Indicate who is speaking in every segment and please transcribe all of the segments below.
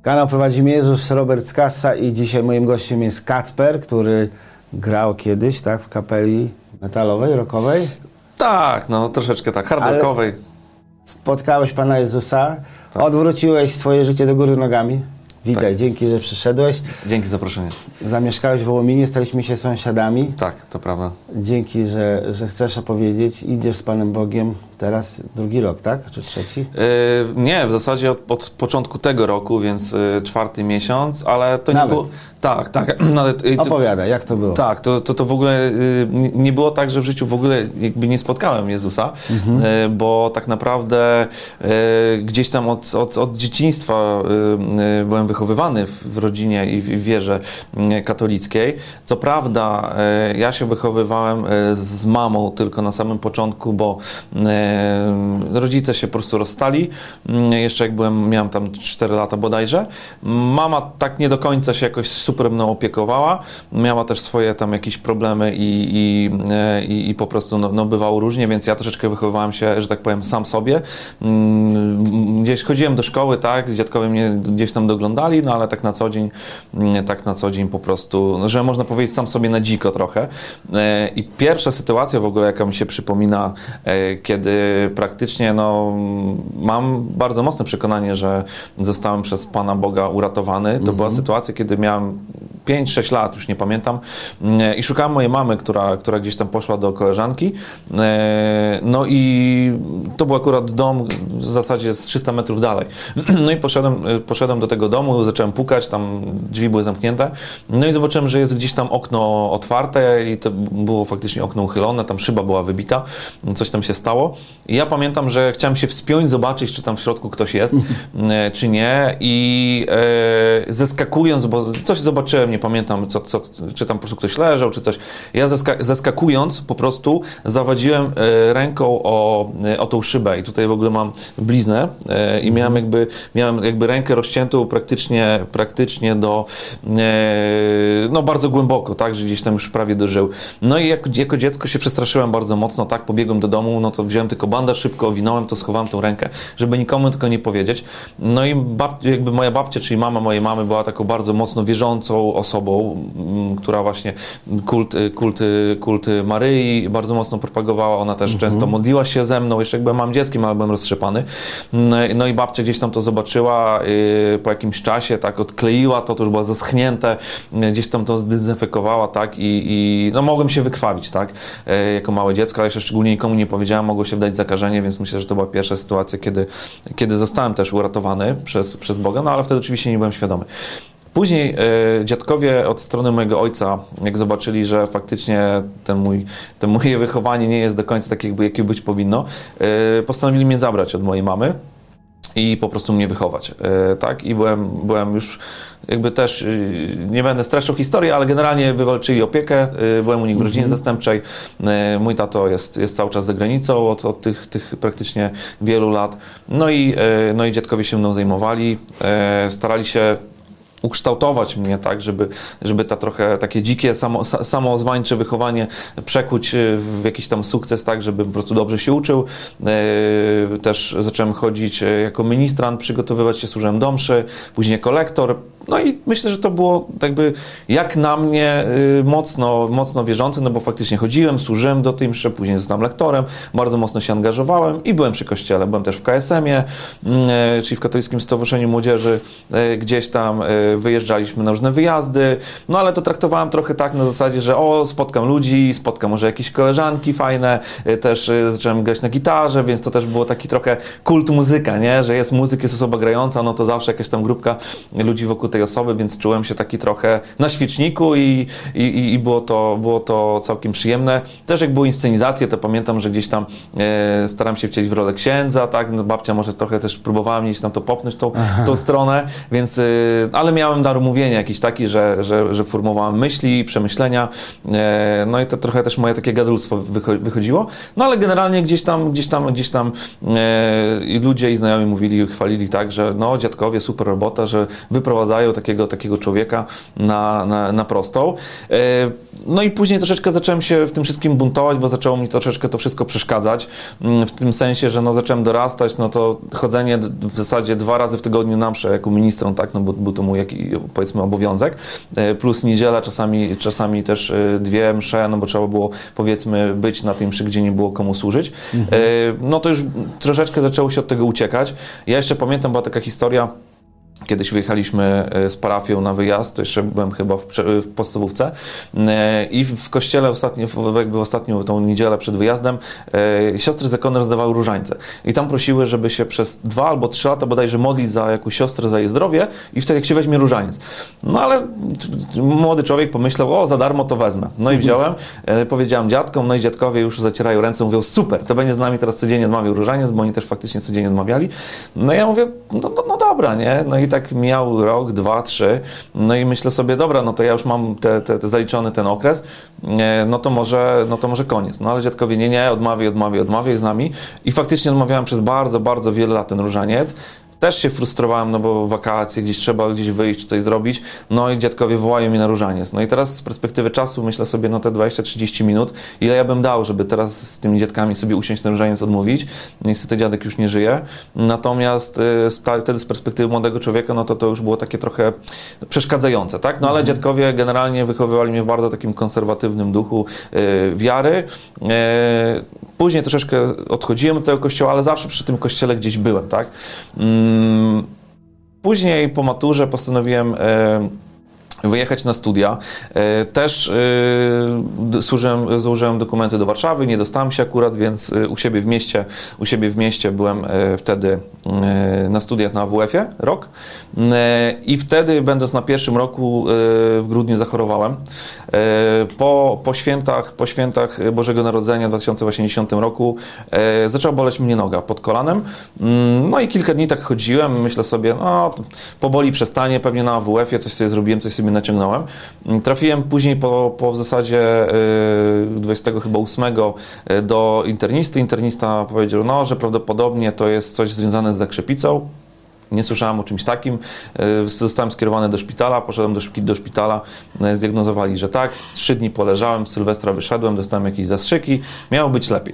Speaker 1: Kanał Prowadzimy Jezus, Robert Skassa i dzisiaj moim gościem jest Kacper, który grał kiedyś, tak, w kapeli metalowej, rockowej.
Speaker 2: Tak, no troszeczkę tak, hard rockowej.
Speaker 1: Spotkałeś Pana Jezusa,
Speaker 2: tak.
Speaker 1: Odwróciłeś swoje życie do góry nogami. Witaj, tak. Dzięki, że przyszedłeś.
Speaker 2: Dzięki za zaproszenie.
Speaker 1: Zamieszkałeś w Wołominie, staliśmy się sąsiadami.
Speaker 2: Tak, to prawda.
Speaker 1: Dzięki, że chcesz opowiedzieć. Idziesz z Panem Bogiem teraz drugi rok, tak? Czy trzeci?
Speaker 2: Nie, w zasadzie od początku tego roku, więc 4. miesiąc, ale to
Speaker 1: Nawet.
Speaker 2: nie było... Tak.
Speaker 1: Opowiadaj, jak to było?
Speaker 2: Tak, to w ogóle nie było tak, że w życiu w ogóle jakby nie spotkałem Jezusa, bo tak naprawdę gdzieś tam od dzieciństwa byłem wychowywany w rodzinie i w wierze katolickiej. Co prawda ja się wychowywałem z mamą tylko na samym początku, bo rodzice się po prostu rozstali. Jeszcze jak miałem tam 4 lata bodajże. Mama tak nie do końca się jakoś super mną opiekowała. Miała też swoje tam jakieś problemy i po prostu bywało różnie, więc ja troszeczkę wychowywałem się, że tak powiem, sam sobie. Gdzieś chodziłem do szkoły, tak, dziadkowie mnie gdzieś tam doglądali, no ale tak na co dzień po prostu, że można powiedzieć sam sobie na dziko trochę. I pierwsza sytuacja w ogóle, jaka mi się przypomina, kiedy praktycznie mam bardzo mocne przekonanie, że zostałem przez Pana Boga uratowany. To była sytuacja, kiedy miałem 5-6 lat, już nie pamiętam, i szukałem mojej mamy, która gdzieś tam poszła do koleżanki. No i to był akurat dom w zasadzie z 300 metrów dalej. No i poszedłem do tego domu, zacząłem pukać, tam drzwi były zamknięte. No i zobaczyłem, że jest gdzieś tam okno otwarte i to było faktycznie okno uchylone, tam szyba była wybita, coś tam się stało. I ja pamiętam, że chciałem się wspiąć, zobaczyć, czy tam w środku ktoś jest, czy nie. I zeskakując, bo coś zobaczyłem, nie pamiętam, czy tam po prostu ktoś leżał, czy coś. Ja zeskakując po prostu zawadziłem ręką o tą szybę i tutaj w ogóle mam bliznę i miałem jakby rękę rozciętą praktycznie do bardzo głęboko, tak, że gdzieś tam już prawie dożył. No i jako dziecko się przestraszyłem bardzo mocno, tak, pobiegłem do domu, no to wziąłem tylko bandaż, szybko owinąłem to, schowałem tą rękę, żeby nikomu tylko nie powiedzieć. No i jakby moja babcia, czyli mama mojej mamy była taką bardzo mocno wierzącą osobą, która właśnie kult Maryi bardzo mocno propagowała. Ona też często modliła się ze mną, jeszcze jak byłem małym dzieckiem, ale byłem roztrzepany. No i babcia gdzieś tam to zobaczyła, po jakimś czasie tak odkleiła to już było zaschnięte, gdzieś tam to zdezynfekowała, tak, i mogłem się wykrwawić, tak, jako małe dziecko, ale jeszcze szczególnie nikomu nie powiedziałem, mogło się wdać zakażenie, więc myślę, że to była pierwsza sytuacja, kiedy zostałem też uratowany przez Boga, no ale wtedy oczywiście nie byłem świadomy. Później dziadkowie od strony mojego ojca, jak zobaczyli, że faktycznie to moje wychowanie nie jest do końca takie, jakie być powinno, postanowili mnie zabrać od mojej mamy i po prostu mnie wychować, tak? I byłem już jakby też, nie będę streszczał historii, ale generalnie wywalczyli opiekę, byłem u nich w rodzinie zastępczej. Mój tato jest cały czas za granicą od tych praktycznie wielu lat. No i dziadkowie się mną zajmowali, starali się ukształtować mnie, tak, żeby ta trochę takie dzikie, samozwańcze wychowanie przekuć w jakiś tam sukces, tak, żeby po prostu dobrze się uczył. Też zacząłem chodzić jako ministrant, przygotowywać się, służyłem do mszy, później jako lektor. No i myślę, że to było jakby jak na mnie mocno wierzące, no bo faktycznie chodziłem, służyłem do tej mszy, później zostałem lektorem, bardzo mocno się angażowałem i byłem przy kościele. Byłem też w KSM-ie, czyli w Katolickim Stowarzyszeniu Młodzieży, gdzieś tam wyjeżdżaliśmy na różne wyjazdy, no ale to traktowałem trochę tak na zasadzie, że spotkam ludzi, spotkam może jakieś koleżanki fajne, też zacząłem grać na gitarze, więc to też było taki trochę kult muzyka, nie? Że jest muzyk, jest osoba grająca, no to zawsze jakaś tam grupka ludzi wokół tej osoby, więc czułem się taki trochę na świeczniku i było to całkiem przyjemne. Też jak były inscenizacje, to pamiętam, że gdzieś tam staram się wcielić w rolę księdza, tak? No, babcia może trochę też próbowała mnie gdzieś tam to popchnąć tą stronę, więc ale miałem dar mówienia jakiś taki, że formowałem myśli, przemyślenia, no i to trochę też moje takie gadulstwo wychodziło, no ale generalnie gdzieś tam i ludzie i znajomi mówili, chwalili tak, że no dziadkowie, super robota, że wyprowadzają przywracają takiego człowieka na prostą. No i później troszeczkę zacząłem się w tym wszystkim buntować, bo zaczęło mi troszeczkę to wszystko przeszkadzać, w tym sensie, że no zacząłem dorastać, no to chodzenie w zasadzie 2 razy w tygodniu na mszę jako ministrą, tak, no bo był to mój powiedzmy obowiązek, plus niedziela, czasami też 2 msze, no bo trzeba było powiedzmy być na tej mszy, gdzie nie było komu służyć. No to już troszeczkę zaczęło się od tego uciekać. Ja jeszcze pamiętam, była taka historia, kiedyś wyjechaliśmy z parafią na wyjazd, to jeszcze byłem chyba w podstawówce i w kościele ostatnią tą niedzielę przed wyjazdem siostry zakonne rozdawały różańce i tam prosiły, żeby się przez 2 albo 3 lata bodajże modlić za jakąś siostrę, za jej zdrowie i wtedy jak się weźmie różaniec. No ale młody człowiek pomyślał, o za darmo to wezmę. No i wziąłem, powiedziałem dziadkom, no i dziadkowie już zacierają ręce, mówią super, to będzie z nami teraz codziennie odmawiał różaniec, bo oni też faktycznie codziennie odmawiali. No ja mówię, no dobra, nie? No i tak mijał rok, 2, 3, no i myślę sobie, dobra, no to ja już mam te zaliczony ten okres, no to może koniec. No ale dziadkowie, nie, odmawiaj z nami i faktycznie odmawiałem przez bardzo, bardzo wiele lat ten różaniec. Też się frustrowałem, no bo wakacje, trzeba gdzieś wyjść, czy coś zrobić, no i dziadkowie wołają mi na różaniec. No i teraz z perspektywy czasu myślę sobie, no te 20-30 minut, ile ja bym dał, żeby teraz z tymi dziadkami sobie usiąść ten różaniec odmówić. Niestety dziadek już nie żyje. Natomiast wtedy z perspektywy młodego człowieka, no to już było takie trochę przeszkadzające, tak? No ale dziadkowie generalnie wychowywali mnie w bardzo takim konserwatywnym duchu wiary. Później troszeczkę odchodziłem do tego kościoła, ale zawsze przy tym kościele gdzieś byłem, tak? Później po maturze postanowiłem wyjechać na studia. Też złożyłem dokumenty do Warszawy, nie dostałem się akurat, więc u siebie w mieście byłem wtedy na studiach na AWF-ie rok i wtedy, będąc na 1. roku w grudniu, zachorowałem. Po świętach Bożego Narodzenia w 2010 roku zaczęła boleć mnie noga pod kolanem. No i kilka dni tak chodziłem, myślę sobie, no poboli przestanie, pewnie na AWF-ie coś sobie zrobiłem, coś sobie naciągnąłem. Trafiłem później w zasadzie 28 do internisty. Internista powiedział, no, że prawdopodobnie to jest coś związane z zakrzepicą. Nie słyszałem o czymś takim. Zostałem skierowany do szpitala, poszedłem do szpitala, zdiagnozowali, że tak. 3 dni poleżałem, z Sylwestra wyszedłem, dostałem jakieś zastrzyki, miało być lepiej.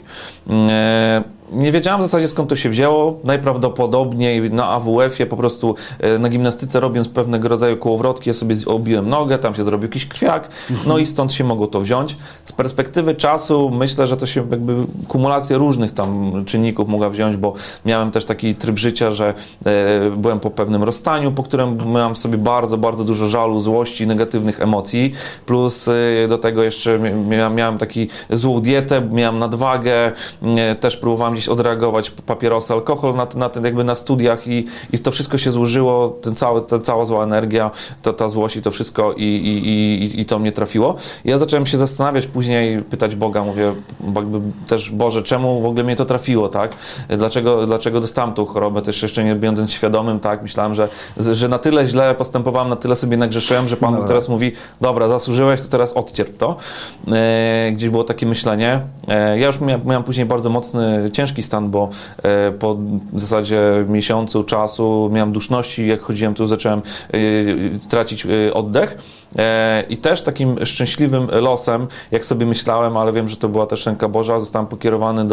Speaker 2: Nie wiedziałem w zasadzie, skąd to się wzięło. Najprawdopodobniej na AWF-ie po prostu na gimnastyce, robiąc pewnego rodzaju kołowrotki, ja sobie obiłem nogę, tam się zrobił jakiś krwiak, no i stąd się mogło to wziąć. Z perspektywy czasu myślę, że to się jakby kumulacja różnych tam czynników mogła wziąć, bo miałem też taki tryb życia, że byłem po pewnym rozstaniu, po którym miałem w sobie bardzo, bardzo dużo żalu, złości, negatywnych emocji, plus do tego jeszcze miałem taki złą dietę, miałem nadwagę, też próbowałem gdzieś odreagować papierosy, alkohol na studiach i to wszystko się złożyło, ta cała zła energia, ta złość i to wszystko i to mnie trafiło. Ja zacząłem się zastanawiać później, pytać Boga, mówię jakby też, Boże, czemu w ogóle mnie to trafiło, tak? Dlaczego dostałem tą chorobę, też jeszcze nie będąc świadomym, tak? Myślałem, że na tyle źle postępowałem, na tyle sobie nagrzeszyłem, że Pan teraz mówi, dobra, zasłużyłeś, to teraz odcierp to. Gdzieś było takie myślenie. Ja już miałem później bardzo mocny, ciężki stan, bo po w zasadzie miesiącu czasu miałem duszności, jak chodziłem, tu zacząłem tracić oddech. I też takim szczęśliwym losem, jak sobie myślałem, ale wiem, że to była też ręka Boża, zostałem pokierowany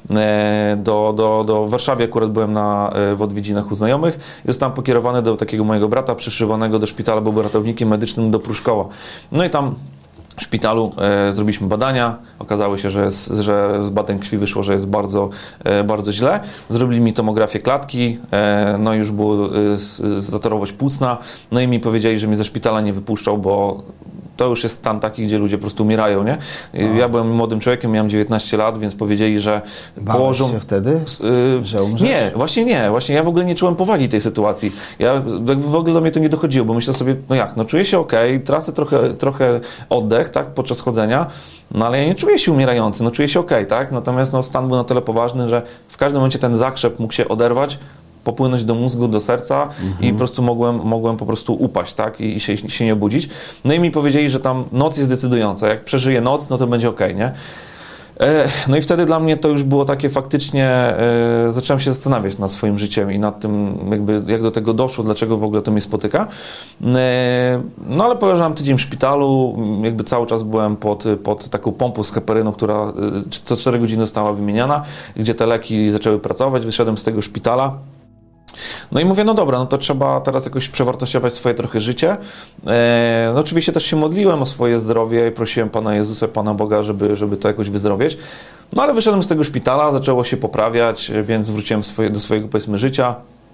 Speaker 2: do Warszawy, akurat byłem w odwiedzinach u znajomych i zostałem pokierowany do takiego mojego brata przyszywanego do szpitala, był ratownikiem medycznym do Pruszkowa. No i tam w szpitalu zrobiliśmy badania, okazało się, że z badań krwi wyszło, że jest bardzo, bardzo źle. Zrobili mi tomografię klatki, no i już było zatorowość płucna, no i mi powiedzieli, że mnie ze szpitala nie wypuszczą, bo to już jest stan taki, gdzie ludzie po prostu umierają, nie? Ja byłem młodym człowiekiem, miałem 19 lat, więc powiedzieli, że położą...
Speaker 1: się wtedy, że umrzesz?
Speaker 2: Nie, właśnie nie. Właśnie ja w ogóle nie czułem powagi tej sytuacji. W ogóle do mnie to nie dochodziło, bo myślę sobie, no jak, no czuję się okej, tracę trochę oddech, tak, podczas chodzenia, no ale ja nie czuję się umierający, no czuję się okej, tak? Natomiast no, stan był na tyle poważny, że w każdym momencie ten zakrzep mógł się oderwać, popłynąć do mózgu, do serca i po prostu mogłem po prostu upaść, tak? I się nie obudzić. No i mi powiedzieli, że tam noc jest decydująca. Jak przeżyję noc, no to będzie okej, nie? No i wtedy dla mnie to już było takie faktycznie, zacząłem się zastanawiać nad swoim życiem i nad tym, jakby jak do tego doszło, dlaczego w ogóle to mnie spotyka. No ale poleżałem tydzień w szpitalu, jakby cały czas byłem pod taką pompą z heparyną, która co 4 godziny została wymieniana, gdzie te leki zaczęły pracować, wyszedłem z tego szpitala. No i mówię, no dobra, no to trzeba teraz jakoś przewartościować swoje trochę życie. No oczywiście też się modliłem o swoje zdrowie i prosiłem Pana Jezusa, Pana Boga, żeby to jakoś wyzdrowieć. No ale wyszedłem z tego szpitala, zaczęło się poprawiać, więc wróciłem do swojego, powiedzmy, życia.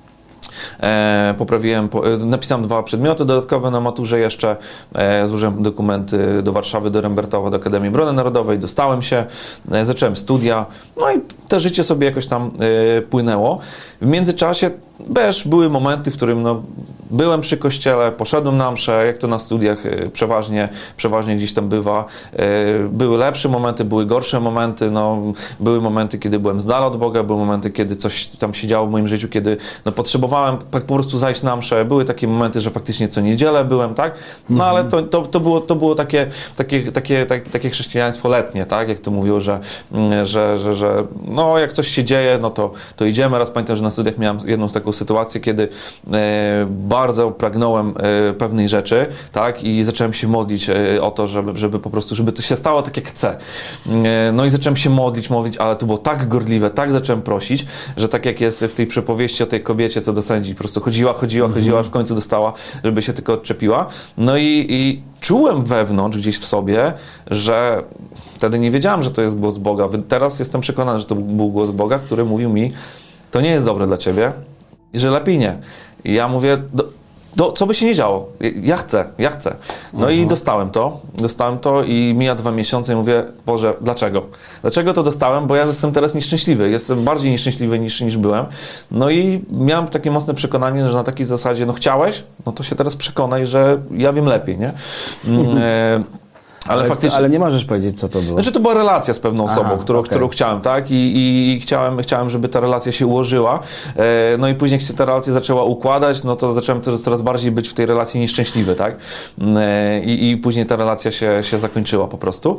Speaker 2: Napisałem 2 przedmioty dodatkowe na maturze jeszcze, złożyłem dokumenty do Warszawy, do Rembertowa, do Akademii Obrony Narodowej, dostałem się, zacząłem studia, no i to życie sobie jakoś tam płynęło. W międzyczasie też były momenty, w którym byłem przy kościele, poszedłem na mszę, jak to na studiach przeważnie gdzieś tam bywa. Były lepsze momenty, były gorsze momenty, były momenty, kiedy byłem z dala od Boga, były momenty, kiedy coś tam się działo w moim życiu, kiedy potrzebowałem po prostu zajść na mszę. Były takie momenty, że faktycznie co niedzielę byłem, tak? No ale to było takie chrześcijaństwo letnie, tak? Jak to mówiło, że no jak coś się dzieje, no to idziemy. Raz pamiętam, że na studiach miałem jedną z taką sytuację, kiedy bardzo pragnąłem pewnej rzeczy, tak? I zacząłem się modlić o to, żeby po prostu, żeby to się stało tak, jak chcę. No i zacząłem się modlić, ale to było tak gorliwe, tak zacząłem prosić, że tak jak jest w tej przypowieści o tej kobiecie, co do sędzi, po prostu chodziła, aż w końcu dostała, żeby się tylko odczepiła. No i czułem wewnątrz, gdzieś w sobie, że wtedy nie wiedziałem, że to jest głos Boga. Teraz jestem przekonany, że to był głos Boga, który mówił mi, to nie jest dobre dla ciebie i że lepiej nie. I ja mówię, co by się nie działo, ja chcę. No i dostałem to i mija 2 miesiące i mówię, Boże, dlaczego? Dlaczego to dostałem? Bo ja jestem teraz nieszczęśliwy, jestem bardziej nieszczęśliwy niż byłem. No i miałem takie mocne przekonanie, że na takiej zasadzie, chciałeś, no to się teraz przekonaj, że ja wiem lepiej, nie?
Speaker 1: Ale nie możesz powiedzieć, co to było.
Speaker 2: Znaczy, to była relacja z pewną osobą, którą chciałem, tak? I chciałem, żeby ta relacja się ułożyła. No i później, jak się ta relacja zaczęła układać, no to zacząłem coraz bardziej być w tej relacji nieszczęśliwy, tak? I później ta relacja się zakończyła po prostu.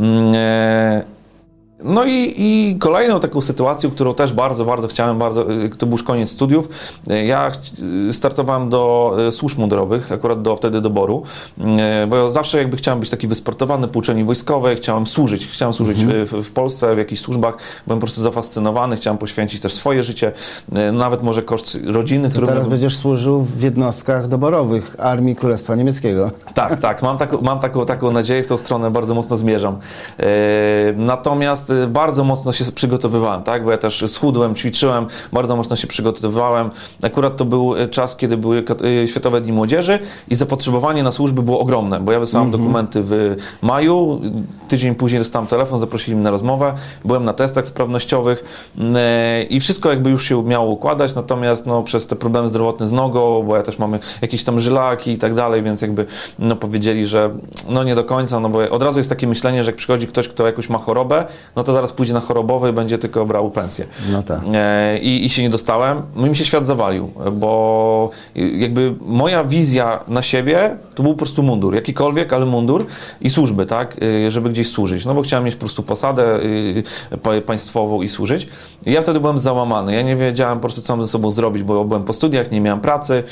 Speaker 2: No i kolejną taką sytuacją, którą też bardzo, bardzo chciałem, to był już koniec studiów. Ja startowałem do służb mundurowych, akurat wtedy do BOR-u, bo ja zawsze jakby chciałem być taki wysportowany po uczelni wojskowej, chciałem służyć w Polsce, w jakichś służbach, byłem po prostu zafascynowany, chciałem poświęcić też swoje życie, nawet może koszt rodziny.
Speaker 1: Teraz będziesz służył w jednostkach doborowych Armii Królestwa Niemieckiego.
Speaker 2: Tak, mam taką nadzieję, w tą stronę bardzo mocno zmierzam. Natomiast bardzo mocno się przygotowywałem, tak? Bo ja też schudłem, ćwiczyłem, bardzo mocno się przygotowywałem. Akurat to był czas, kiedy były Światowe Dni Młodzieży i zapotrzebowanie na służby było ogromne, bo ja wysłałem dokumenty w maju, tydzień później dostałem telefon, zaprosili mnie na rozmowę, byłem na testach sprawnościowych i wszystko jakby już się miało układać, natomiast przez te problemy zdrowotne z nogą, bo ja też mamy jakieś tam żylaki i tak dalej, więc jakby powiedzieli, że nie do końca, bo od razu jest takie myślenie, że jak przychodzi ktoś, kto jakąś ma chorobę, to zaraz pójdzie na chorobowy i będzie tylko brał pensję.
Speaker 1: No tak.
Speaker 2: I się nie dostałem. No i mi się świat zawalił, bo jakby moja wizja na siebie to był po prostu mundur, jakikolwiek, ale mundur i służby, tak, żeby gdzieś służyć. No bo chciałem mieć po prostu posadę państwową i służyć. I ja wtedy byłem załamany. Ja nie wiedziałem po prostu, co mam ze sobą zrobić, bo byłem po studiach, nie miałem pracy,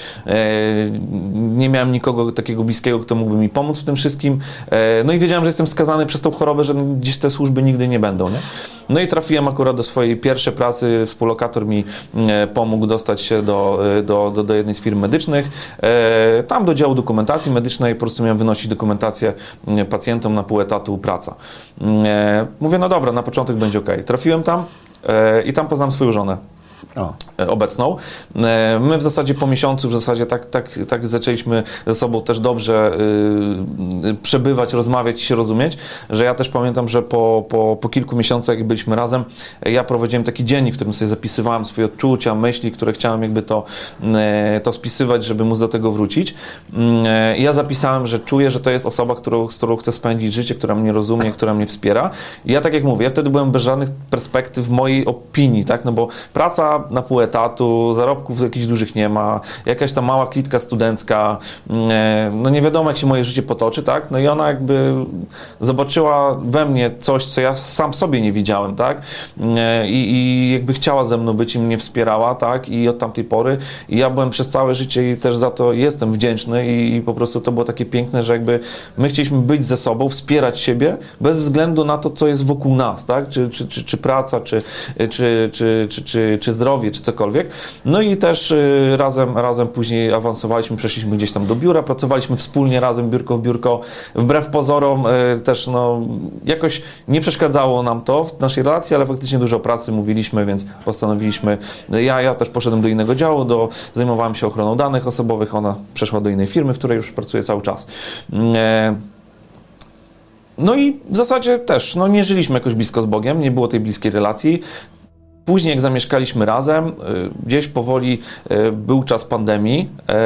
Speaker 2: nie miałem nikogo takiego bliskiego, kto mógłby mi pomóc w tym wszystkim. No i wiedziałem, że jestem skazany przez tą chorobę, że gdzieś te służby nigdy nie będą. Nie? No i trafiłem akurat do swojej pierwszej pracy. Współlokator mi pomógł dostać się do jednej z firm medycznych. Tam do działu dokumentacji medycznej, po prostu miałem wynosić dokumentację pacjentom na pół etatu praca. Mówię, no dobra, na początek będzie ok. Trafiłem tam i tam poznałem swoją żonę. Obecną. My w zasadzie po miesiącu tak zaczęliśmy ze sobą też dobrze przebywać, rozmawiać i się rozumieć, że ja też pamiętam, że po kilku miesiącach, jak byliśmy razem, ja prowadziłem taki dziennik, w którym sobie zapisywałem swoje odczucia, myśli, które chciałem jakby to spisywać, żeby móc do tego wrócić. I ja zapisałem, że czuję, że to jest osoba, z którą chcę spędzić życie, która mnie rozumie, która mnie wspiera. I ja tak jak mówię, ja wtedy byłem bez żadnych perspektyw mojej opinii, tak? No bo praca praca na pół etatu, zarobków jakichś dużych nie ma, jakaś tam mała klitka studencka, no nie wiadomo jak się moje życie potoczy, tak? No i ona jakby zobaczyła we mnie coś, co ja sam sobie nie widziałem, tak? I jakby chciała ze mną być i mnie wspierała, tak? I od tamtej pory i ja byłem przez całe życie i też za to jestem wdzięczny i po prostu to było takie piękne, że jakby my chcieliśmy być ze sobą, wspierać siebie bez względu na to, co jest wokół nas, tak? Czy praca, czy zdrowie, czy cokolwiek. No i też razem później awansowaliśmy, przeszliśmy gdzieś tam do biura, pracowaliśmy wspólnie razem, biurko w biurko. Wbrew pozorom też no, jakoś nie przeszkadzało nam to w naszej relacji, ale faktycznie dużo pracy mówiliśmy, więc postanowiliśmy, ja też poszedłem do innego działu, zajmowałem się ochroną danych osobowych, ona przeszła do innej firmy, w której już pracuję cały czas. No i w zasadzie też, no nie żyliśmy jakoś blisko z Bogiem, nie było tej bliskiej relacji. Później jak zamieszkaliśmy razem, gdzieś powoli był czas pandemii,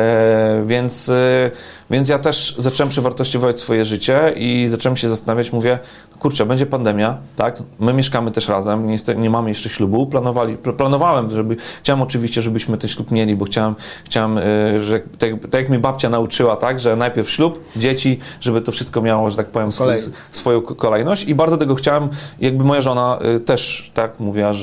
Speaker 2: więc ja też zacząłem przewartościować swoje życie i zacząłem się zastanawiać, mówię, kurczę, będzie pandemia, tak? My mieszkamy też razem, nie mamy jeszcze ślubu, planowałem, chciałem oczywiście, żebyśmy ten ślub mieli, bo chciałem, że tak jak mnie babcia nauczyła, tak, że najpierw ślub, dzieci, żeby to wszystko miało, że tak powiem, swoją kolejność i bardzo tego chciałem, jakby moja żona też tak mówiła,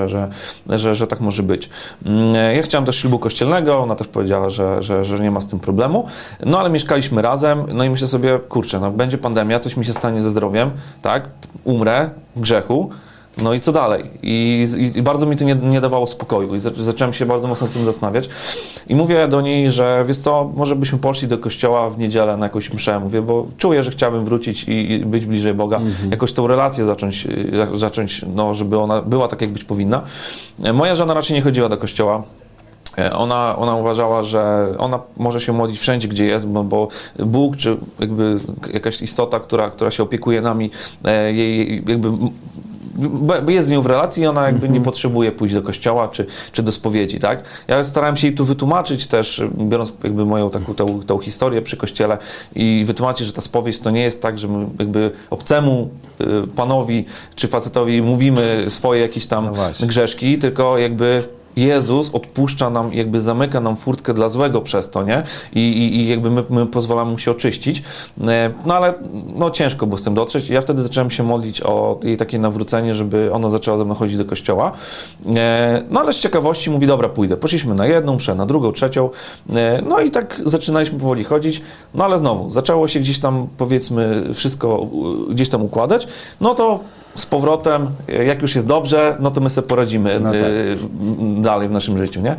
Speaker 2: że tak może być. Ja chciałem też ślubu kościelnego, ona też powiedziała, że nie ma z tym problemu, no ale mieszkaliśmy razem, no i myślę sobie, kurczę, no będzie pandemia, coś mi się stanie ze zdrowiem, tak, umrę w grzechu, no i co dalej? I bardzo mi to nie dawało spokoju i zacząłem się bardzo mocno z tym zastanawiać i mówię do niej, że wiesz co, może byśmy poszli do kościoła w niedzielę na jakąś mszę, mówię, bo czuję, że chciałbym wrócić i być bliżej Boga, jakoś tą relację zacząć, no żeby ona była tak, jak być powinna. Moja żona raczej nie chodziła do kościoła. Ona uważała, że ona może się modlić wszędzie, gdzie jest, bo Bóg, czy jakby jakaś istota, która się opiekuje nami, jej jakby jest z nią w relacji i ona jakby nie potrzebuje pójść do kościoła czy do spowiedzi, tak? Ja starałem się jej tu wytłumaczyć też, biorąc jakby moją tą historię przy kościele i wytłumaczyć, że ta spowiedź to nie jest tak, że my jakby obcemu panowi czy facetowi mówimy swoje jakieś tam grzeszki, tylko jakby Jezus odpuszcza nam, jakby zamyka nam furtkę dla złego przez to, nie? I jakby my pozwalamy mu się oczyścić. No ale no, ciężko było z tym dotrzeć. Ja wtedy zacząłem się modlić o jej takie nawrócenie, żeby ona zaczęła ze mną chodzić do kościoła. No ale z ciekawości mówi, dobra, pójdę. Poszliśmy na jedną mszę, na drugą, trzecią. No i tak zaczynaliśmy powoli chodzić. No ale znowu, zaczęło się gdzieś tam, powiedzmy, wszystko gdzieś tam układać. No to z powrotem, jak już jest dobrze, no to my sobie poradzimy dalej w naszym życiu, nie?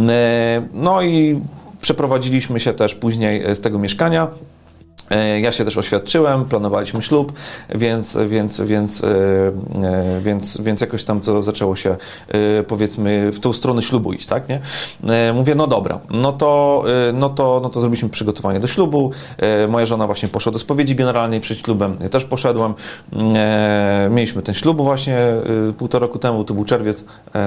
Speaker 2: No i przeprowadziliśmy się też później z tego mieszkania. Ja się też oświadczyłem, planowaliśmy ślub, więc jakoś tam to zaczęło się, powiedzmy, w tą stronę ślubu iść, tak, nie? Mówię, no dobra, no to zrobiliśmy przygotowanie do ślubu. Moja żona właśnie poszła do spowiedzi generalnej przed ślubem, ja też poszedłem. Mieliśmy ten ślub właśnie 1,5 roku temu, to był czerwiec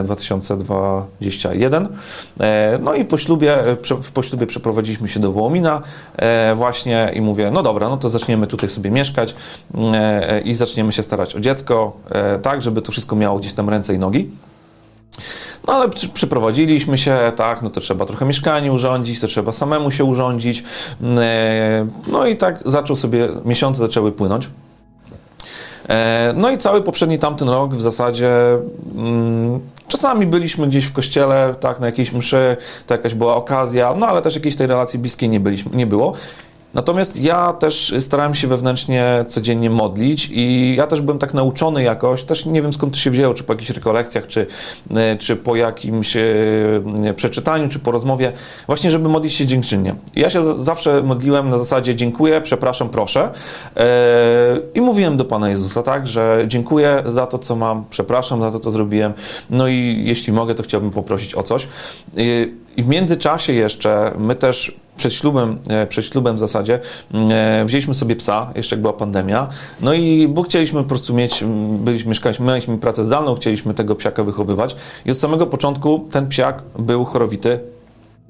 Speaker 2: 2021. No i po ślubie przeprowadziliśmy się do Wołomina właśnie i mówię, no dobra, no to zaczniemy tutaj sobie mieszkać i zaczniemy się starać o dziecko, tak, żeby to wszystko miało gdzieś tam ręce i nogi. No ale przeprowadziliśmy się, tak, no to trzeba trochę mieszkanie urządzić, to trzeba samemu się urządzić. No i tak miesiące zaczęły płynąć. No i cały poprzedni tamten rok w zasadzie czasami byliśmy gdzieś w kościele, tak, na jakiejś mszy, to jakaś była okazja, no ale też jakiejś tej relacji bliskiej nie było. Natomiast ja też starałem się wewnętrznie codziennie modlić i ja też byłem tak nauczony jakoś, też nie wiem skąd to się wzięło, czy po jakichś rekolekcjach, czy po jakimś przeczytaniu, czy po rozmowie, właśnie żeby modlić się dziękczynnie. Ja się zawsze modliłem na zasadzie dziękuję, przepraszam, proszę i mówiłem do Pana Jezusa, tak, że dziękuję za to, co mam, przepraszam za to, co zrobiłem, no i jeśli mogę, to chciałbym poprosić o coś. I w międzyczasie jeszcze my też przed ślubem w zasadzie wzięliśmy sobie psa, jeszcze jak była pandemia, no i bo chcieliśmy po prostu mieliśmy pracę zdalną, chcieliśmy tego psiaka wychowywać i od samego początku ten psiak był chorowity.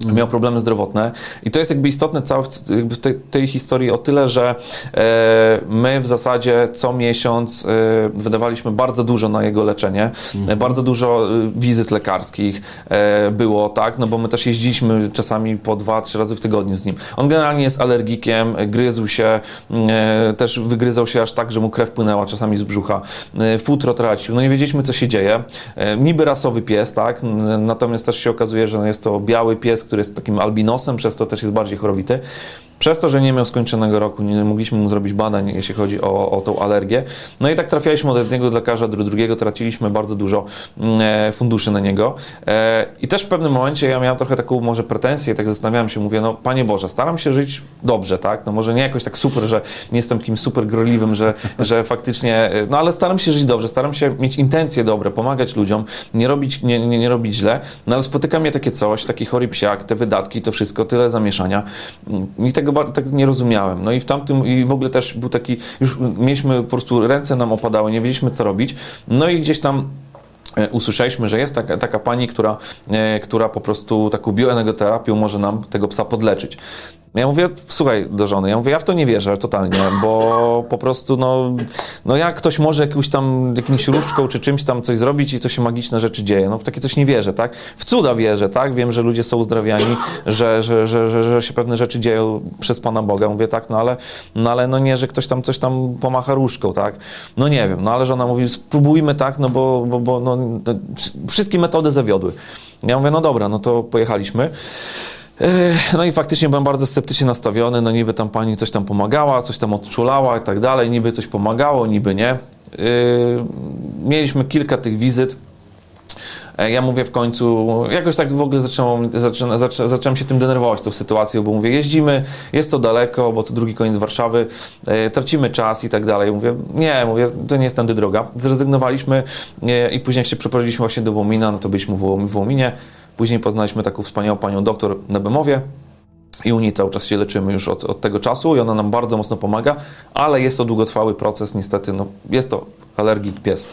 Speaker 2: Miał problemy zdrowotne i to jest jakby istotne jakby w tej historii o tyle, że my w zasadzie co miesiąc wydawaliśmy bardzo dużo na jego leczenie, bardzo dużo wizyt lekarskich było, tak, no bo my też jeździliśmy czasami po 2-3 razy w tygodniu z nim. On generalnie jest alergikiem, gryzł się, też wygryzał się aż tak, że mu krew płynęła czasami z brzucha, futro tracił, no nie wiedzieliśmy, co się dzieje. Niby rasowy pies, tak, natomiast też się okazuje, że jest to biały pies, który jest takim albinosem, przez to też jest bardziej chorowity. Przez to, że nie miał skończonego roku, nie mogliśmy mu zrobić badań, jeśli chodzi o tą alergię. No i tak trafialiśmy od jednego lekarza do drugiego, traciliśmy bardzo dużo funduszy na niego. I też w pewnym momencie ja miałem trochę taką może pretensję i tak zastanawiałem się, mówię, no Panie Boże, staram się żyć dobrze, tak? No może nie jakoś tak super, że nie jestem takim super gorliwym, że faktycznie, no ale staram się żyć dobrze, staram się mieć intencje dobre, pomagać ludziom, nie robić źle, no ale spotyka mnie takie coś, taki chory psiak, te wydatki, to wszystko, tyle zamieszania i tego tak nie rozumiałem. No i w tamtym, i w ogóle też był taki, już mieliśmy po prostu, ręce nam opadały, nie wiedzieliśmy co robić. No i gdzieś tam usłyszeliśmy, że jest taka pani, która po prostu taką bioenergoterapią może nam tego psa podleczyć. Ja mówię, słuchaj do żony, ja mówię, ja w to nie wierzę totalnie, bo po prostu, no jak ktoś może jakimś różdżką czy czymś tam coś zrobić i to się magiczne rzeczy dzieje, no w takie coś nie wierzę, tak? W cuda wierzę, tak? Wiem, że ludzie są uzdrawiani, że się pewne rzeczy dzieją przez Pana Boga. Mówię, tak, ale no nie, że ktoś tam coś tam pomacha różdżką, tak? No nie wiem, no ale żona mówi, spróbujmy tak, no bo wszystkie metody zawiodły. Ja mówię, no dobra, no to pojechaliśmy. No i faktycznie byłem bardzo sceptycznie nastawiony, no niby tam pani coś tam pomagała, coś tam odczulała i tak dalej, niby coś pomagało, niby nie. Mieliśmy kilka tych wizyt. Ja mówię w końcu, jakoś tak w ogóle zacząłem się tym denerwować, tą sytuacją, bo mówię, jeździmy, jest to daleko, bo to drugi koniec Warszawy, tracimy czas i tak dalej. Mówię, to nie jest tędy droga. Zrezygnowaliśmy i później jak się przeprowadziliśmy właśnie do Wołomina, no to byliśmy w Wołominie. Później poznaliśmy taką wspaniałą panią doktor na Bemowie i u niej cały czas się leczymy już od tego czasu i ona nam bardzo mocno pomaga, ale jest to długotrwały proces, niestety, no, jest to alergik pies.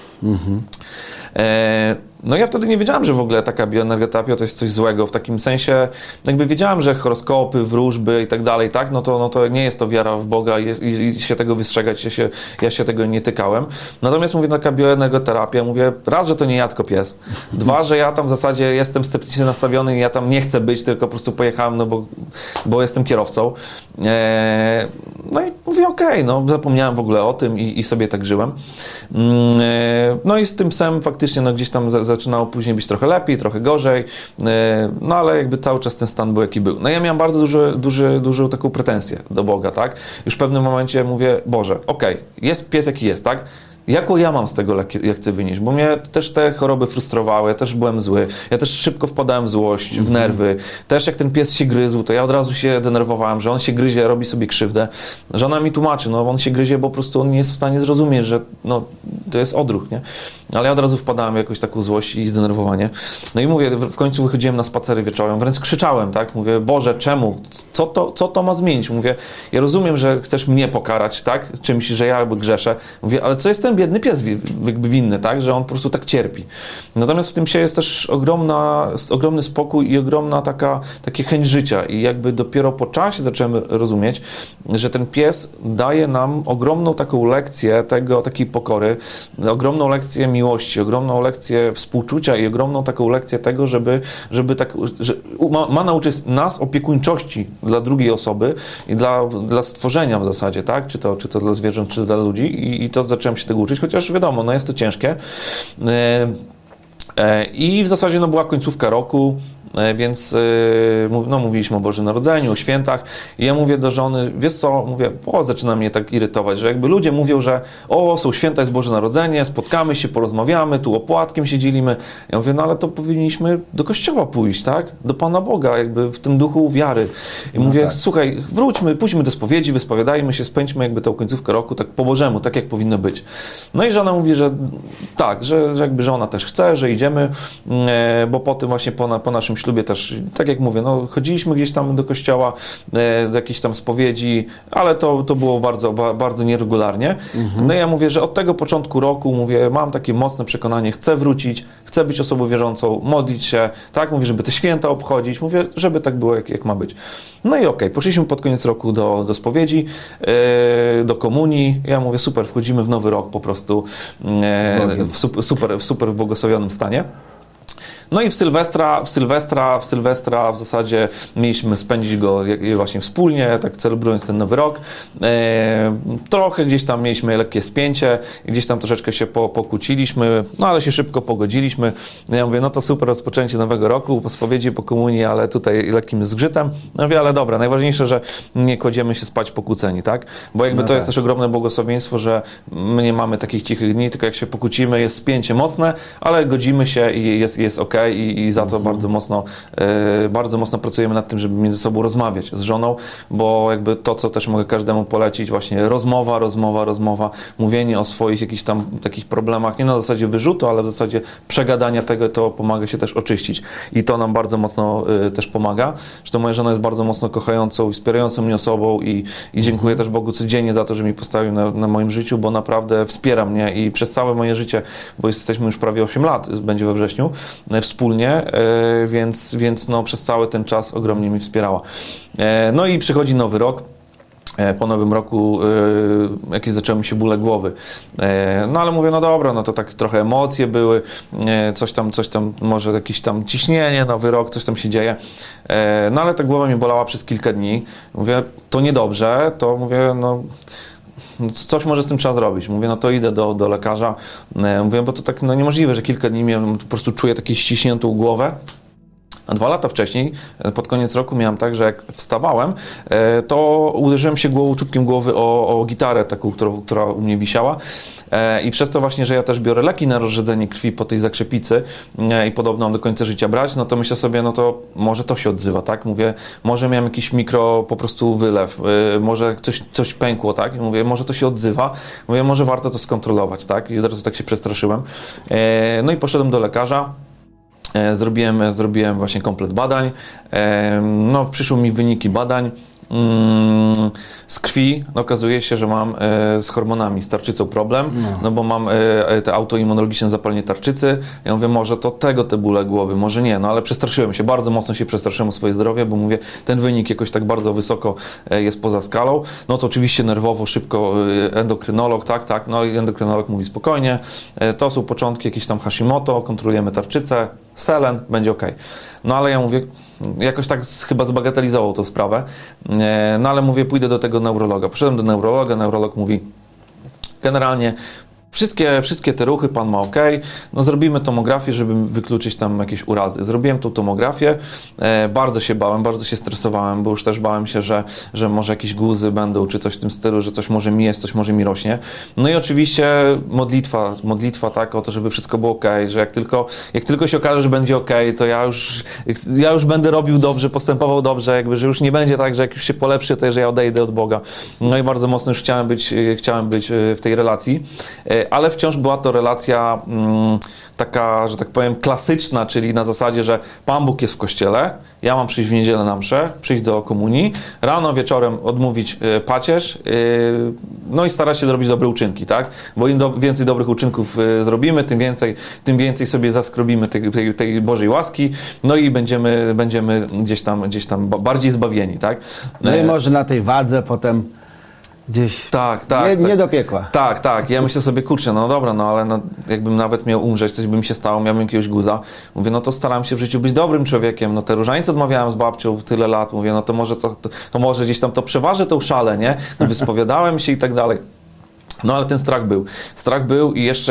Speaker 2: No ja wtedy nie wiedziałem, że w ogóle taka bioenergoterapia to jest coś złego, w takim sensie jakby wiedziałem, że horoskopy, wróżby i tak dalej, tak, no to nie jest to wiara w Boga i się tego wystrzegać, ja się tego nie tykałem. Natomiast mówię, taka bioenergoterapia, mówię, raz, że to nie ja, tylko pies. Dwa, że ja tam w zasadzie jestem sceptycznie nastawiony i ja tam nie chcę być, tylko po prostu pojechałem, no bo jestem kierowcą. No i mówię, okej, no zapomniałem w ogóle o tym i sobie tak żyłem. No i z tym psem faktycznie no gdzieś tam zaczynało później być trochę lepiej, trochę gorzej, no ale jakby cały czas ten stan był jaki był. No ja miałem bardzo dużą taką pretensję do Boga, tak? Już w pewnym momencie mówię, Boże, okej, jest pies jaki jest, tak? Jaką ja mam z tego lekcję wynieść? Bo mnie też te choroby frustrowały, ja też byłem zły, ja też szybko wpadałem w złość, w nerwy. Też jak ten pies się gryzł, to ja od razu się denerwowałem, że on się gryzie, robi sobie krzywdę. Żona mi tłumaczy, no on się gryzie, bo po prostu on nie jest w stanie zrozumieć, że no, to jest odruch, nie? Ale ja od razu wpadałem w jakąś taką złość i zdenerwowanie. No i mówię, w końcu wychodziłem na spacery wieczorem, wręcz krzyczałem, tak? Mówię, Boże, czemu? Co to ma zmienić? Mówię, ja rozumiem, że chcesz mnie pokarać, tak? Czymś, że ja jakby grzeszę. Mówię, ale co jest ten biedny pies jakby winny, tak? Że on po prostu tak cierpi. Natomiast w tym się jest też ogromny spokój i ogromna takie chęć życia i jakby dopiero po czasie zacząłem rozumieć, że ten pies daje nam ogromną taką lekcję takiej pokory, ogromną lekcję miłości, ogromną lekcję współczucia i ogromną taką lekcję tego, że ma nauczyć nas opiekuńczości dla drugiej osoby i dla stworzenia w zasadzie, tak? Czy to dla zwierząt, czy dla ludzi i to zacząłem się tego uczyć, chociaż wiadomo, no jest to ciężkie. I w zasadzie no była końcówka roku, więc no, mówiliśmy o Bożym Narodzeniu, o świętach i ja mówię do żony, wiesz co, mówię, zaczyna mnie tak irytować, że jakby ludzie mówią, że są święta, jest Boże Narodzenie, spotkamy się, porozmawiamy, tu opłatkiem się dzielimy. Ja mówię, no ale to powinniśmy do kościoła pójść, tak? Do Pana Boga, jakby w tym duchu wiary. I mówię, tak. Słuchaj, pójdźmy do spowiedzi, wyspowiadajmy się, spędźmy jakby tą końcówkę roku tak po Bożemu, tak jak powinno być. No i żona mówi, że tak, że jakby żona też chce, że idziemy, bo po tym właśnie po naszym ślubie też, tak jak mówię, no chodziliśmy gdzieś tam do kościoła, do jakiejś tam spowiedzi, ale to było bardzo, bardzo nieregularnie. No i ja mówię, że od tego początku roku, mówię, mam takie mocne przekonanie, chcę wrócić, chcę być osobą wierzącą, modlić się, tak, mówię, żeby te święta obchodzić, mówię, żeby tak było, jak ma być. No i okej, poszliśmy pod koniec roku do spowiedzi, do komunii, ja mówię, super, wchodzimy w nowy rok po prostu w super błogosławionym stanie. No i w Sylwestra w zasadzie mieliśmy spędzić go właśnie wspólnie, tak celebrując ten nowy rok. Trochę gdzieś tam mieliśmy lekkie spięcie, gdzieś tam troszeczkę się pokłóciliśmy, no ale się szybko pogodziliśmy. Ja mówię, no to super rozpoczęcie nowego roku, po spowiedzi, po komunii, ale tutaj lekkim zgrzytem. No mówię, ale dobra, najważniejsze, że nie kładziemy się spać pokłóceni, tak? Bo jakby to jest też ogromne błogosławieństwo, że my nie mamy takich cichych dni, tylko jak się pokłócimy, jest spięcie mocne, ale godzimy się i jest okej. I za to bardzo mocno pracujemy nad tym, żeby między sobą rozmawiać z żoną, bo jakby to, co też mogę każdemu polecić, właśnie rozmowa, mówienie o swoich jakichś tam takich problemach, nie na zasadzie wyrzutu, ale w zasadzie przegadania tego, to pomaga się też oczyścić. I to nam bardzo mocno też pomaga. Zresztą moja żona jest bardzo mocno kochającą i wspierającą mnie osobą i dziękuję też Bogu codziennie za to, że mi postawił na moim życiu, bo naprawdę wspiera mnie i przez całe moje życie, bo jesteśmy już prawie 8 lat, będzie we wrześniu, wspólnie, więc no, przez cały ten czas ogromnie mi wspierała. No i przychodzi nowy rok. Po nowym roku jakieś zaczęły mi się bóle głowy. No ale mówię, no dobra, no to tak trochę emocje były, coś tam, może jakieś tam ciśnienie, nowy rok, coś tam się dzieje. No ale ta głowa mnie bolała przez kilka dni. Mówię, to niedobrze, to mówię, no coś może z tym trzeba zrobić. Mówię, no to idę do lekarza. Mówię, bo to tak no, niemożliwe, że kilka dni miałem, po prostu czuję taką ściśniętą głowę. A 2 lata wcześniej, pod koniec roku miałem tak, że jak wstawałem, to uderzyłem się czubkiem głowy o gitarę taką, która u mnie wisiała. I przez to właśnie, że ja też biorę leki na rozrzedzenie krwi po tej zakrzepicy i podobno mam do końca życia brać, no to myślę sobie, no to może to się odzywa, tak? Mówię, może miałem jakiś po prostu wylew, może coś pękło, tak? I mówię, może to się odzywa, mówię, może warto to skontrolować, tak? I od razu tak się przestraszyłem. No i poszedłem do lekarza. Zrobiłem właśnie komplet badań. No, przyszły mi wyniki badań z krwi. No, okazuje się, że mam z hormonami, z tarczycą problem, no bo mam te autoimmunologiczne zapalenie tarczycy. Ja mówię, może to te bóle głowy, może nie, no ale przestraszyłem się, bardzo mocno się przestraszyłem o swoje zdrowie, bo mówię, ten wynik jakoś tak bardzo wysoko jest poza skalą. No to oczywiście nerwowo, szybko endokrynolog, tak, no i endokrynolog mówi spokojnie, to są początki jakieś tam Hashimoto, kontrolujemy tarczycę, selen, będzie ok. No ale ja mówię, jakoś tak chyba zbagatelizował tą sprawę, no ale mówię, pójdę do tego neurologa. Poszedłem do neurologa, neurolog mówi, generalnie wszystkie te ruchy pan ma ok, no zrobimy tomografię, żeby wykluczyć tam jakieś urazy. Zrobiłem tą tomografię, bardzo się bałem, bardzo się stresowałem, bo już też bałem się, że może jakieś guzy będą, czy coś w tym stylu, że coś może mi jest, coś może mi rośnie. No i oczywiście modlitwa tak, o to, żeby wszystko było ok, że jak tylko się okaże, że będzie ok, to ja już będę robił dobrze, postępował dobrze, jakby, że już nie będzie tak, że jak już się polepszy, to że ja odejdę od Boga. No i bardzo mocno już chciałem być w tej relacji. Ale wciąż była to relacja taka, że tak powiem, klasyczna, czyli na zasadzie, że Pan Bóg jest w kościele, ja mam przyjść w niedzielę na mszę, przyjść do komunii, rano, wieczorem odmówić pacierz, no i starać się robić dobre uczynki, tak? Bo im więcej dobrych uczynków zrobimy, tym więcej sobie zaskrobimy tej Bożej łaski, no i będziemy gdzieś tam bardziej zbawieni, tak?
Speaker 1: No i może na tej wadze potem gdzieś nie do piekła.
Speaker 2: Tak. Ja myślę sobie, kurczę, no dobra, no ale no, jakbym nawet miał umrzeć, coś by mi się stało, miałbym jakiegoś guza. Mówię, no to starałem się w życiu być dobrym człowiekiem, no te różańce odmawiałem z babcią tyle lat, mówię, no to może gdzieś tam to przeważy tą szalę, nie? No, wyspowiadałem się i tak dalej. No ale ten strach był i jeszcze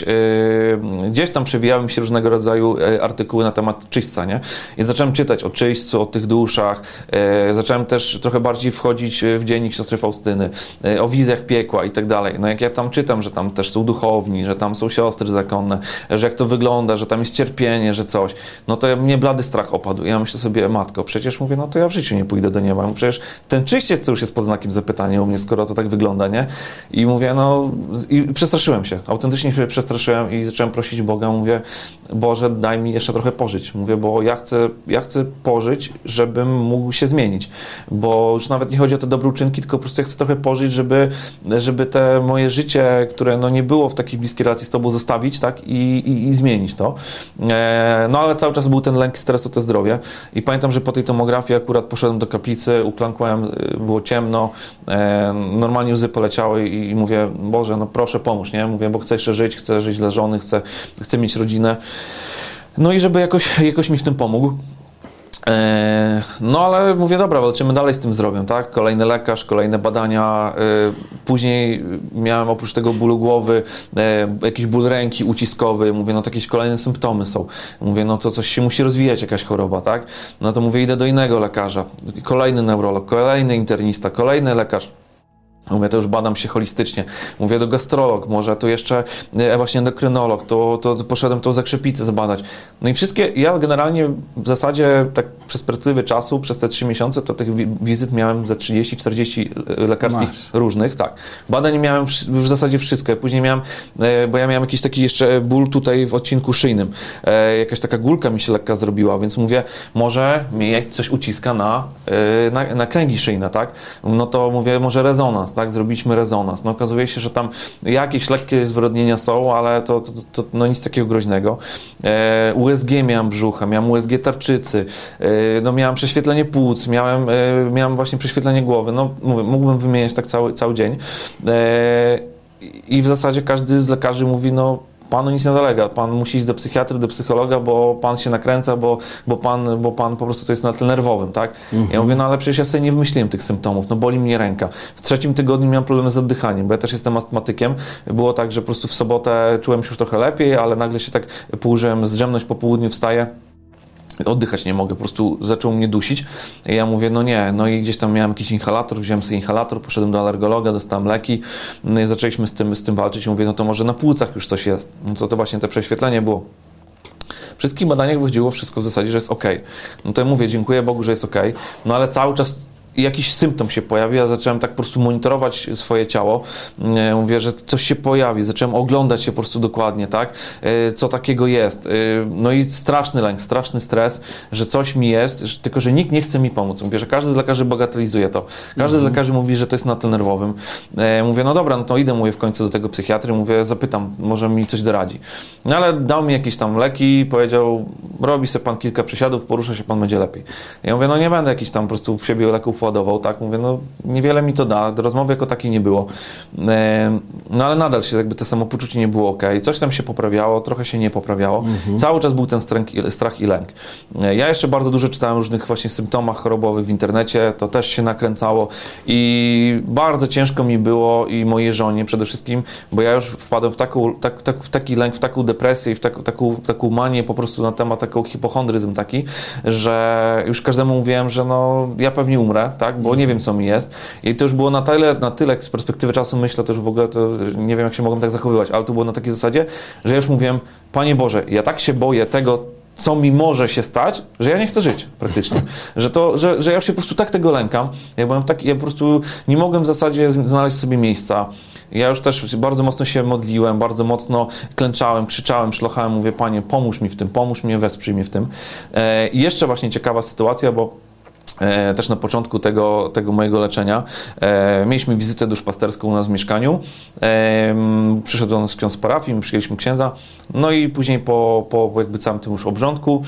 Speaker 2: gdzieś tam przewijały mi się różnego rodzaju artykuły na temat czyśćca, nie? I zacząłem czytać o czyśćcu, o tych duszach, zacząłem też trochę bardziej wchodzić w dziennik siostry Faustyny, o wizjach piekła i tak dalej. No jak ja tam czytam, że tam też są duchowni, że tam są siostry zakonne, że jak to wygląda, że tam jest cierpienie, że coś, no to mnie blady strach opadł. Ja myślę sobie, matko, przecież mówię, no to ja w życiu nie pójdę do nieba. Przecież ten czyściec to już jest pod znakiem zapytania u mnie, skoro to tak wygląda, nie? I mówię, mówię, no i przestraszyłem się, autentycznie się przestraszyłem i zacząłem prosić Boga, mówię, Boże, daj mi jeszcze trochę pożyć, mówię, bo ja chcę pożyć, żebym mógł się zmienić, bo już nawet nie chodzi o te dobre uczynki, tylko po prostu ja chcę trochę pożyć, żeby te moje życie, które no nie było w takiej bliskiej relacji z Tobą, zostawić, tak, i zmienić to. No ale cały czas był ten lęk, stres o to zdrowie i pamiętam, że po tej tomografii akurat poszedłem do kaplicy, uklękłem, było ciemno, normalnie łzy poleciały i mówię, Boże, no proszę pomóż, nie? Mówię, bo chcę jeszcze żyć, chcę żyć dla żony, chcę mieć rodzinę. No i żeby jakoś mi w tym pomógł. No ale mówię, dobra, walczymy dalej z tym zdrowiem, tak? Kolejny lekarz, kolejne badania, później miałem oprócz tego bólu głowy, jakiś ból ręki uciskowy, mówię, no to jakieś kolejne symptomy są. Mówię, no to coś się musi rozwijać, jakaś choroba, tak? No to mówię, idę do innego lekarza, kolejny neurolog, kolejny internista, kolejny lekarz. Mówię, to już badam się holistycznie. Mówię, do gastrolog, może tu jeszcze właśnie endokrynolog, to poszedłem tą zakrzepicę zbadać. No i wszystkie, ja generalnie w zasadzie tak przez perspektywy czasu, przez te 3 miesiące, to tych wizyt miałem ze 30-40 lekarskich różnych, tak. Badań miałem w zasadzie wszystko. Ja później miałem, bo ja miałem jakiś taki jeszcze ból tutaj w odcinku szyjnym. Jakaś taka gulka mi się lekka zrobiła, więc mówię, może mnie coś uciska na kręgi szyjne, tak? No to mówię, może rezonans, tak? Zrobiliśmy rezonans. No okazuje się, że tam jakieś lekkie zwrodnienia są, ale to no nic takiego groźnego. USG miałem brzucha, miałem USG tarczycy, no miałem prześwietlenie płuc, miałem właśnie prześwietlenie głowy. No mówię, mógłbym wymieniać tak cały dzień. I w zasadzie każdy z lekarzy mówi, no panu nic nie zalega, pan musi iść do psychiatry, do psychologa, bo pan się nakręca, bo pan po prostu to jest na tle nerwowym, tak? Ja mówię, no ale przecież ja sobie nie wymyśliłem tych symptomów, no boli mnie ręka. W 3. tygodniu miałem problemy z oddychaniem, bo ja też jestem astmatykiem. Było tak, że po prostu w sobotę czułem się już trochę lepiej, ale nagle się tak położyłem zdrzemnąć po południu, wstaję, oddychać nie mogę, po prostu zaczął mnie dusić. I ja mówię, no nie, no i gdzieś tam miałem jakiś inhalator, wziąłem sobie inhalator, poszedłem do alergologa, dostałem leki, no i zaczęliśmy z tym walczyć i mówię, no to może na płucach już coś jest. No to właśnie te prześwietlenie było. W wszystkich badaniach wychodziło wszystko w zasadzie, że jest ok. No to ja mówię, dziękuję Bogu, że jest ok, no ale cały czas jakiś symptom się pojawił, ja zacząłem tak po prostu monitorować swoje ciało, mówię, że coś się pojawi, zacząłem oglądać się po prostu dokładnie, tak, co takiego jest, no i straszny lęk, straszny stres, że coś mi jest, tylko że nikt nie chce mi pomóc, mówię, że każdy z lekarzy bagatelizuje to, każdy z lekarzy mówi, że to jest na tle nerwowym, mówię, no dobra, no to idę, mówię, w końcu do tego psychiatry, mówię, zapytam, może mi coś doradzi, no ale dał mi jakieś tam leki, powiedział, robi sobie pan kilka przysiadów, porusza się pan, będzie lepiej. Ja mówię, no nie będę jakiś tam po prostu w siebie leków ładował, tak, mówię, no niewiele mi to da, do rozmowy jako takiej nie było, no ale nadal się jakby to samopoczucie nie było ok, coś tam się poprawiało, trochę się nie poprawiało, cały czas był ten strach i lęk. Ja jeszcze bardzo dużo czytałem różnych właśnie symptomach chorobowych w internecie, to też się nakręcało i bardzo ciężko mi było i mojej żonie przede wszystkim, bo ja już wpadłem w taki lęk, w taką depresję i w taką manię po prostu na temat, taką hipochondryzm taki, że już każdemu mówiłem, że no ja pewnie umrę, tak, bo nie wiem, co mi jest. I to już było na tyle z perspektywy czasu myślę, to już w ogóle to nie wiem, jak się mogłem tak zachowywać, ale to było na takiej zasadzie, że ja już mówiłem, Panie Boże, ja tak się boję tego, co mi może się stać, że ja nie chcę żyć praktycznie. Że ja się po prostu tak tego lękam. Ja po prostu nie mogłem w zasadzie znaleźć sobie miejsca. Ja już też bardzo mocno się modliłem, bardzo mocno klęczałem, krzyczałem, szlochałem, mówię, Panie, pomóż mi w tym, pomóż mnie, wesprzyj mnie w tym. I jeszcze właśnie ciekawa sytuacja, bo też na początku tego mojego leczenia mieliśmy wizytę duszpasterską u nas w mieszkaniu. Przyszedł do nas ksiądz z parafii, my przyjęliśmy księdza. No i później po jakby całym tym już obrządku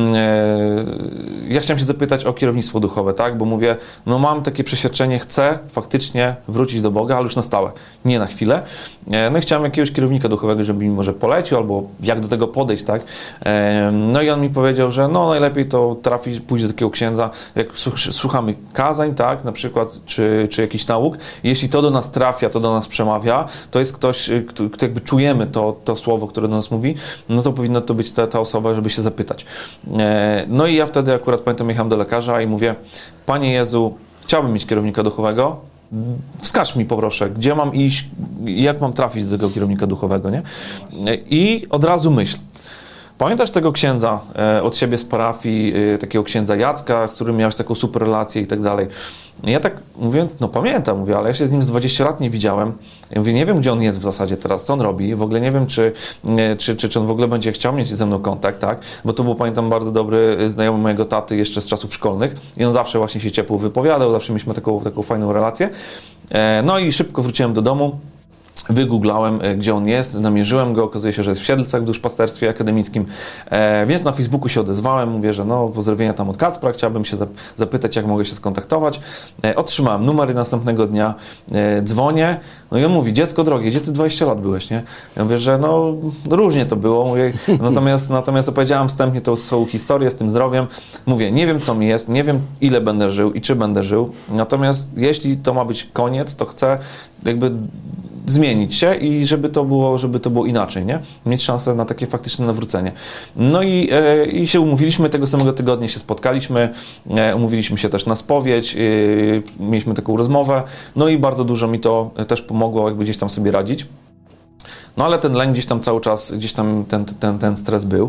Speaker 2: ja chciałem się zapytać o kierownictwo duchowe, tak? Bo mówię, no mam takie przeświadczenie, chcę faktycznie wrócić do Boga, ale już na stałe, nie na chwilę. No i chciałem jakiegoś kierownika duchowego, żeby mi może polecił, albo jak do tego podejść, tak? No i on mi powiedział, że no najlepiej to pójść do takiego księdza, jak słuchamy kazań, tak, na przykład, czy jakichś nauk, jeśli to do nas trafia, to do nas przemawia, to jest ktoś, kto jakby czujemy to słowo, które do nas mówi, no to powinna to być ta osoba, żeby się zapytać. No i ja wtedy akurat pamiętam, jechałem do lekarza i mówię, Panie Jezu, chciałbym mieć kierownika duchowego, wskaż mi poproszę, gdzie mam iść, jak mam trafić do tego kierownika duchowego, nie? I od razu myśl. Pamiętasz tego księdza od siebie z parafii, takiego księdza Jacka, z którym miałeś taką super relację i tak dalej. I ja tak mówię, no pamiętam, mówię, ale ja się z nim z 20 lat nie widziałem. Ja mówię, nie wiem, gdzie on jest w zasadzie teraz, co on robi, w ogóle nie wiem, czy on w ogóle będzie chciał mieć ze mną kontakt, tak? Bo to był, pamiętam, bardzo dobry znajomy mojego taty jeszcze z czasów szkolnych i on zawsze właśnie się ciepło wypowiadał, zawsze mieliśmy taką fajną relację. No i szybko wróciłem do domu. Wygooglałem, gdzie on jest, namierzyłem go, okazuje się, że jest w Siedlcach w duszpasterstwie akademickim, więc na Facebooku się odezwałem, mówię, że no pozdrowienia tam od Kacpra, chciałbym się zapytać, jak mogę się skontaktować. Otrzymałem numer i następnego dnia dzwonię, no i on mówi, dziecko drogie, gdzie ty 20 lat byłeś, nie? Ja mówię, że no różnie to było, mówię, natomiast opowiedziałem wstępnie tą swoją historię z tym zdrowiem, mówię, nie wiem co mi jest, nie wiem ile będę żył i czy będę żył, natomiast jeśli to ma być koniec, to chcę jakby zmienić się i żeby to było inaczej, nie? Mieć szansę na takie faktyczne nawrócenie. No i się umówiliśmy, tego samego tygodnia się spotkaliśmy, umówiliśmy się też na spowiedź, mieliśmy taką rozmowę, no i bardzo dużo mi to też pomogło jakby gdzieś tam sobie radzić. No ale ten lęk gdzieś tam cały czas, gdzieś tam ten stres był.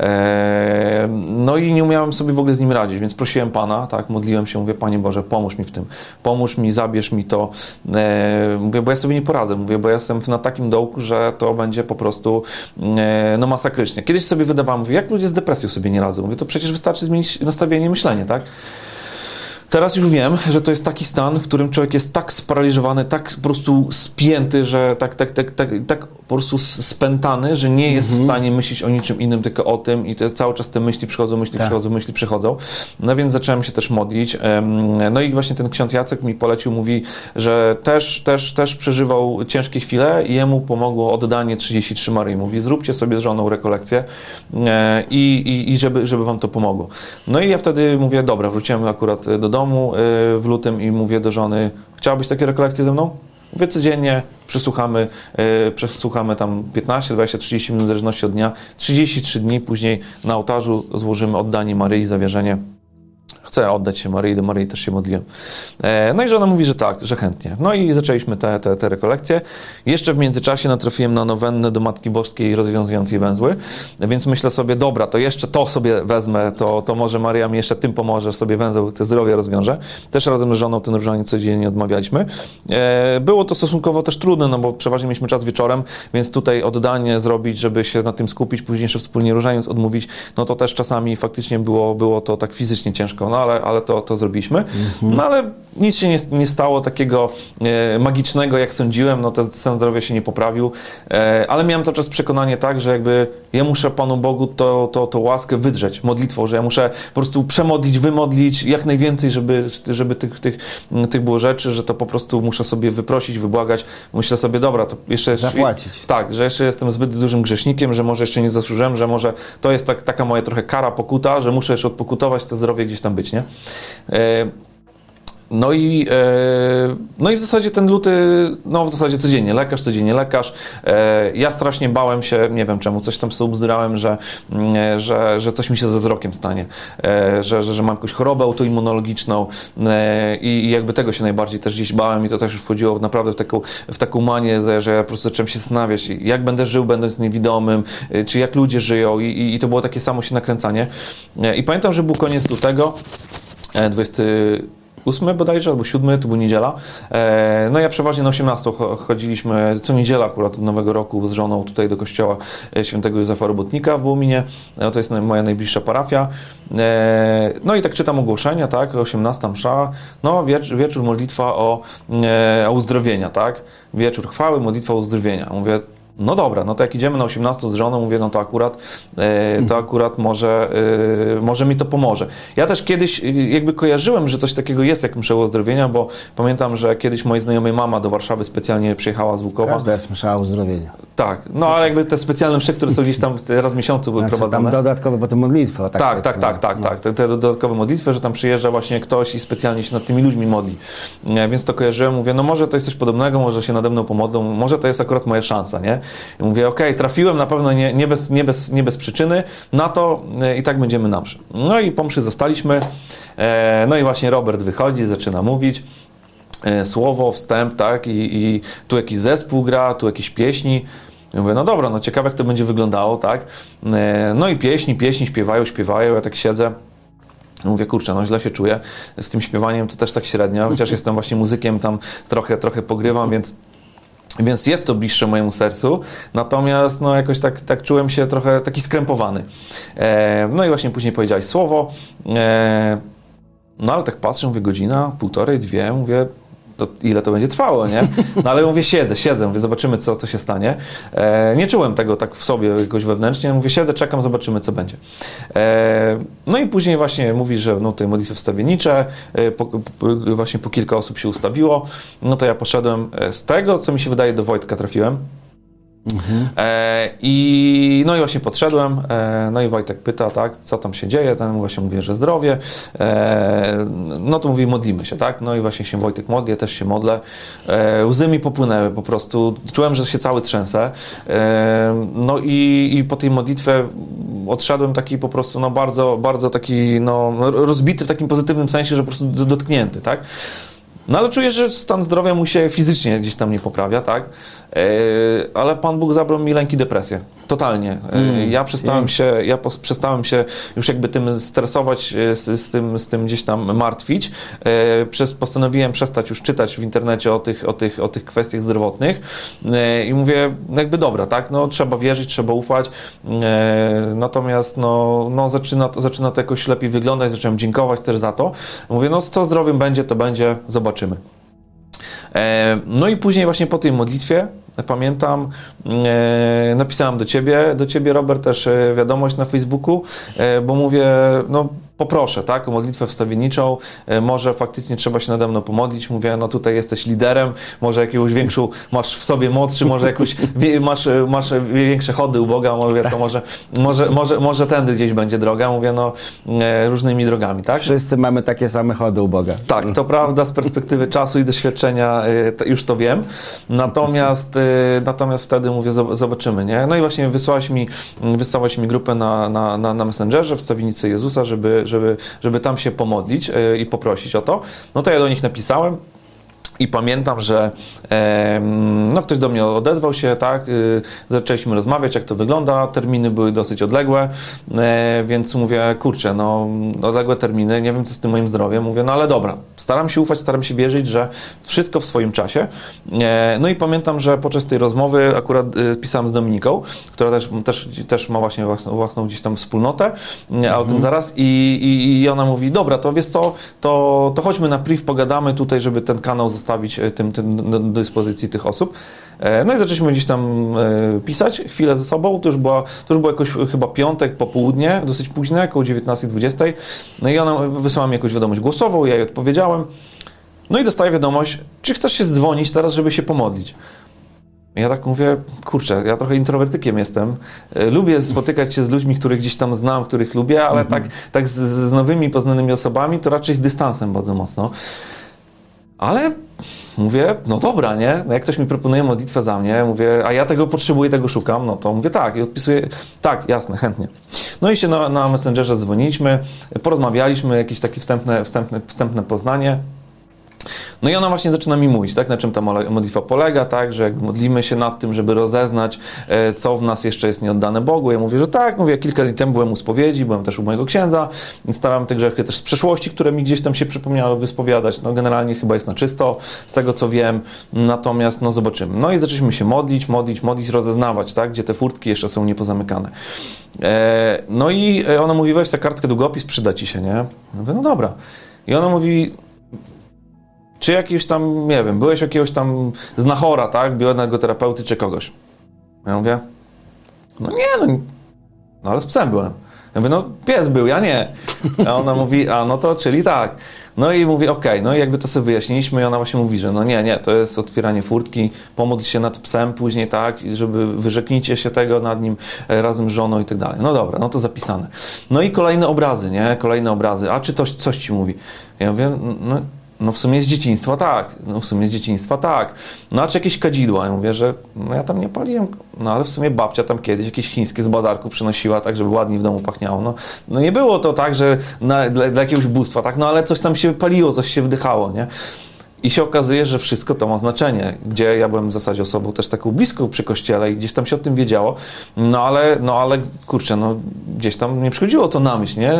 Speaker 2: No i nie umiałem sobie w ogóle z nim radzić, więc prosiłem Pana, tak, modliłem się, mówię, Panie Boże, pomóż mi w tym, pomóż mi, zabierz mi to. Mówię, bo ja sobie nie poradzę, mówię, bo ja jestem na takim dołku, że to będzie po prostu no masakrycznie. Kiedyś sobie wydawałem, mówię, jak ludzie z depresją sobie nie radzą? Mówię, to przecież wystarczy zmienić nastawienie i myślenie, tak? Teraz już wiem, że to jest taki stan, w którym człowiek jest tak sparaliżowany, tak po prostu spięty, że tak po prostu spętany, że nie jest w stanie myśleć o niczym innym, tylko o tym i cały czas te myśli przychodzą. No więc zacząłem się też modlić. No i właśnie ten ksiądz Jacek mi polecił, mówi, że też przeżywał ciężkie chwile i jemu pomogło oddanie 33 Maryi. Mówi, zróbcie sobie z żoną rekolekcję i żeby wam to pomogło. No i ja wtedy mówię, dobra, wróciłem akurat do domu w lutym i mówię do żony, chciałabyś takie rekolekcje ze mną? Mówię, codziennie przesłuchamy tam 15, 20, 30 minut w zależności od dnia. 33 dni później na ołtarzu złożymy oddanie Maryi, zawierzenie. Chcę oddać się Maryi, do Maryi też się modliłem. No i żona mówi, że tak, że chętnie. No i zaczęliśmy te rekolekcje. Jeszcze w międzyczasie natrafiłem na nowennę do Matki Boskiej rozwiązującej węzły, więc myślę sobie, dobra, to jeszcze to sobie wezmę, to może Maryja mi jeszcze tym pomoże, sobie węzeł, te zdrowie rozwiąże. Też razem z żoną ten różaniec codziennie odmawialiśmy. Było to stosunkowo też trudne, no bo przeważnie mieliśmy czas wieczorem, więc tutaj oddanie zrobić, żeby się na tym skupić, później jeszcze wspólnie różaniec odmówić, no to też czasami faktycznie było to tak fizycznie ciężko, no ale to zrobiliśmy. No ale nic się nie stało takiego magicznego, jak sądziłem, no ten stan zdrowia się nie poprawił, ale miałem cały czas przekonanie tak, że jakby ja muszę Panu Bogu to łaskę wydrzeć modlitwą, że ja muszę po prostu przemodlić, wymodlić jak najwięcej, żeby tych było rzeczy, że to po prostu muszę sobie wyprosić, wybłagać. Myślę sobie, dobra, to jeszcze...
Speaker 1: Zapłacić.
Speaker 2: Tak, że jeszcze jestem zbyt dużym grzesznikiem, że może jeszcze nie zasłużyłem, że może to jest taka moja trochę kara, pokuta, że muszę jeszcze odpokutować, to zdrowie gdzieś tam być, nie? No i w zasadzie ten luty, no w zasadzie codziennie lekarz. Ja strasznie bałem się, nie wiem czemu, coś tam sobie bzdurałem, że coś mi się ze wzrokiem stanie, że mam jakąś chorobę autoimmunologiczną i jakby tego się najbardziej też gdzieś bałem i to też już wchodziło naprawdę w taką manię, że ja po prostu zacząłem się zastanawiać, jak będę żył, będąc niewidomym, czy jak ludzie żyją i to było takie samo się nakręcanie. I pamiętam, że był koniec lutego, 28 bodajże, albo 7, to była niedziela. No ja przeważnie na 18 chodziliśmy co niedziela akurat od Nowego Roku z żoną tutaj do kościoła świętego Józefa Robotnika w Wołominie. To jest moja najbliższa parafia. No i tak czytam ogłoszenia, tak, 18 msza, no wieczór modlitwa o uzdrowienia, tak, wieczór chwały, modlitwa o uzdrowienia. Mówię, no dobra, no to jak idziemy na 18 z żoną, mówię, no to akurat może mi to pomoże. Ja też kiedyś jakby kojarzyłem, że coś takiego jest jak msza uzdrowienia, bo pamiętam, że kiedyś mojej znajomej mama do Warszawy specjalnie przyjechała z Łukowa.
Speaker 1: Każda jest msza uzdrowienia.
Speaker 2: Tak, no ale jakby te specjalne msze, które są gdzieś tam raz w miesiącu były prowadzone.
Speaker 1: Tam dodatkowe potem modlitwy.
Speaker 2: Tak. Te dodatkowe modlitwy, że tam przyjeżdża właśnie ktoś i specjalnie się nad tymi ludźmi modli. Więc to kojarzyłem, mówię, no może to jest coś podobnego, może się nade mną pomodlą, może to jest akurat moja szansa, nie? I mówię, okej, trafiłem na pewno nie bez przyczyny, na to i tak będziemy na mszy. No i po mszy zostaliśmy, no i właśnie Robert wychodzi, zaczyna mówić, słowo, wstęp, tak, i tu jakiś zespół gra, tu jakieś pieśni. Ja mówię, no dobra, no ciekawe jak to będzie wyglądało, tak. No i pieśni śpiewają, ja tak siedzę. Mówię, kurczę, no źle się czuję. Z tym śpiewaniem to też tak średnio, chociaż jestem właśnie muzykiem, tam trochę pogrywam, więc jest to bliższe mojemu sercu, natomiast no jakoś tak czułem się trochę taki skrępowany. No i właśnie później powiedziałeś słowo, no ale tak patrzę, mówię, godzina, półtorej, dwie, mówię, to ile to będzie trwało, nie? No ale mówię, siedzę, mówię, zobaczymy, co się stanie. Nie czułem tego tak w sobie jakoś wewnętrznie, mówię, siedzę, czekam, zobaczymy, co będzie. No i później właśnie mówi, że no tutaj modlitwy wstawiennicze, właśnie po kilka osób się ustawiło, no to ja poszedłem z tego, co mi się wydaje, do Wojtka trafiłem. No i właśnie podszedłem, no i Wojtek pyta, tak, co tam się dzieje, ten właśnie mówi, że zdrowie, no to mówi, modlimy się, tak, no i właśnie się Wojtek modli, ja też się modlę, łzy mi popłynęły po prostu, czułem, że się cały trzęsę, no i po tej modlitwie odszedłem taki po prostu, no bardzo taki, no rozbity w takim pozytywnym sensie, że po prostu dotknięty, tak. No ale czuję, że stan zdrowia mu się fizycznie gdzieś tam nie poprawia, tak? Ale Pan Bóg zabrał mi lęk i depresję. Totalnie. Ja przestałem się już jakby tym stresować, z tym gdzieś tam martwić. Postanowiłem przestać już czytać w internecie o tych kwestiach zdrowotnych i mówię, jakby dobra, tak? No trzeba wierzyć, trzeba ufać. Natomiast no zaczyna to jakoś lepiej wyglądać, zacząłem dziękować też za to. Mówię, no co zdrowiem będzie, to będzie, zobaczymy. No i później właśnie po tej modlitwie, pamiętam, napisałem do ciebie, Robert, też wiadomość na Facebooku, bo mówię, no poproszę, tak, o modlitwę wstawienniczą, może faktycznie trzeba się nade mną pomodlić, mówię, no tutaj jesteś liderem, może jakąś większą, masz w sobie moc, czy może jakąś, masz większe chody u Boga, mówię, to może tędy gdzieś będzie droga, mówię, no różnymi drogami, tak?
Speaker 1: Wszyscy mamy takie same chody u Boga.
Speaker 2: Tak, to prawda, z perspektywy czasu i doświadczenia już to wiem, natomiast wtedy mówię, zobaczymy, nie? No i właśnie wysłałaś mi grupę na Messengerze, wstawiennicy Jezusa, żeby tam się pomodlić i poprosić o to. No to ja do nich napisałem. I pamiętam, że no ktoś do mnie odezwał się, tak, zaczęliśmy rozmawiać, jak to wygląda, terminy były dosyć odległe, więc mówię, kurczę, no odległe terminy, nie wiem co z tym moim zdrowiem, mówię, no ale dobra, staram się ufać, staram się wierzyć, że wszystko w swoim czasie. No i pamiętam, że podczas tej rozmowy akurat pisałem z Dominiką, która też ma właśnie własną gdzieś tam wspólnotę, a o tym zaraz, i ona mówi, dobra, to wiesz co, to chodźmy na priv, pogadamy tutaj, żeby ten kanał zostawić tym do dyspozycji tych osób. No i zaczęliśmy gdzieś tam pisać chwilę ze sobą, to już było jakoś chyba piątek, popołudnie, dosyć późne, około 19:20. No i ona wysłała mi jakąś wiadomość głosową, ja jej odpowiedziałem. No i dostaję wiadomość, czy chcesz się dzwonić teraz, żeby się pomodlić. Ja tak mówię, kurczę, ja trochę introwertykiem jestem. Lubię spotykać się z ludźmi, których gdzieś tam znam, których lubię, ale tak z nowymi, poznanymi osobami, to raczej z dystansem bardzo mocno. Ale mówię, no dobra, nie? No jak ktoś mi proponuje modlitwę za mnie, mówię, a ja tego potrzebuję, tego szukam, no to mówię tak i odpisuję, tak, jasne, chętnie. No i się na Messengerze dzwoniliśmy, porozmawialiśmy, jakieś takie wstępne poznanie. No i ona właśnie zaczyna mi mówić, tak, na czym ta modlitwa polega, tak, że jak modlimy się nad tym, żeby rozeznać, co w nas jeszcze jest nieoddane Bogu. Ja mówię, że tak, mówię, kilka dni temu byłem u spowiedzi, byłem też u mojego księdza, starałem te grzechy też z przeszłości, które mi gdzieś tam się przypomniały, wyspowiadać. No generalnie chyba jest na czysto, z tego co wiem, natomiast no zobaczymy. No i zaczęliśmy się modlić, rozeznawać, tak, gdzie te furtki jeszcze są niepozamykane. No i ona mówi, weź tę kartkę długopis, przyda ci się, nie? Ja mówię, no dobra. I ona mówi, czy jakiegoś tam, nie wiem, byłeś jakiegoś tam znachora, tak, bioenergoterapeuty czy kogoś? Ja mówię, no nie, no ale z psem byłem. Ja mówię, no pies był, ja nie. A ona mówi, a no to, czyli tak. No i mówi, okej, no i jakby to sobie wyjaśniliśmy i ona właśnie mówi, że no nie, to jest otwieranie furtki, pomódl się nad psem później, tak, żeby wyrzeknijcie się tego nad nim razem z żoną i tak dalej. No dobra, no to zapisane. No i kolejne obrazy, nie, a czy to coś ci mówi? Ja mówię, no w sumie z dzieciństwa tak. No a czy jakieś kadzidła? Ja mówię, że no ja tam nie paliłem, no ale w sumie babcia tam kiedyś jakieś chińskie z bazarku przynosiła, tak żeby ładnie w domu pachniało. No nie było to tak, że dla jakiegoś bóstwa, tak, no ale coś tam się paliło, coś się wdychało, nie? I się okazuje, że wszystko to ma znaczenie, gdzie ja byłem w zasadzie osobą też taką bliską przy kościele i gdzieś tam się o tym wiedziało, no ale kurczę, no gdzieś tam nie przychodziło to na myśl, nie?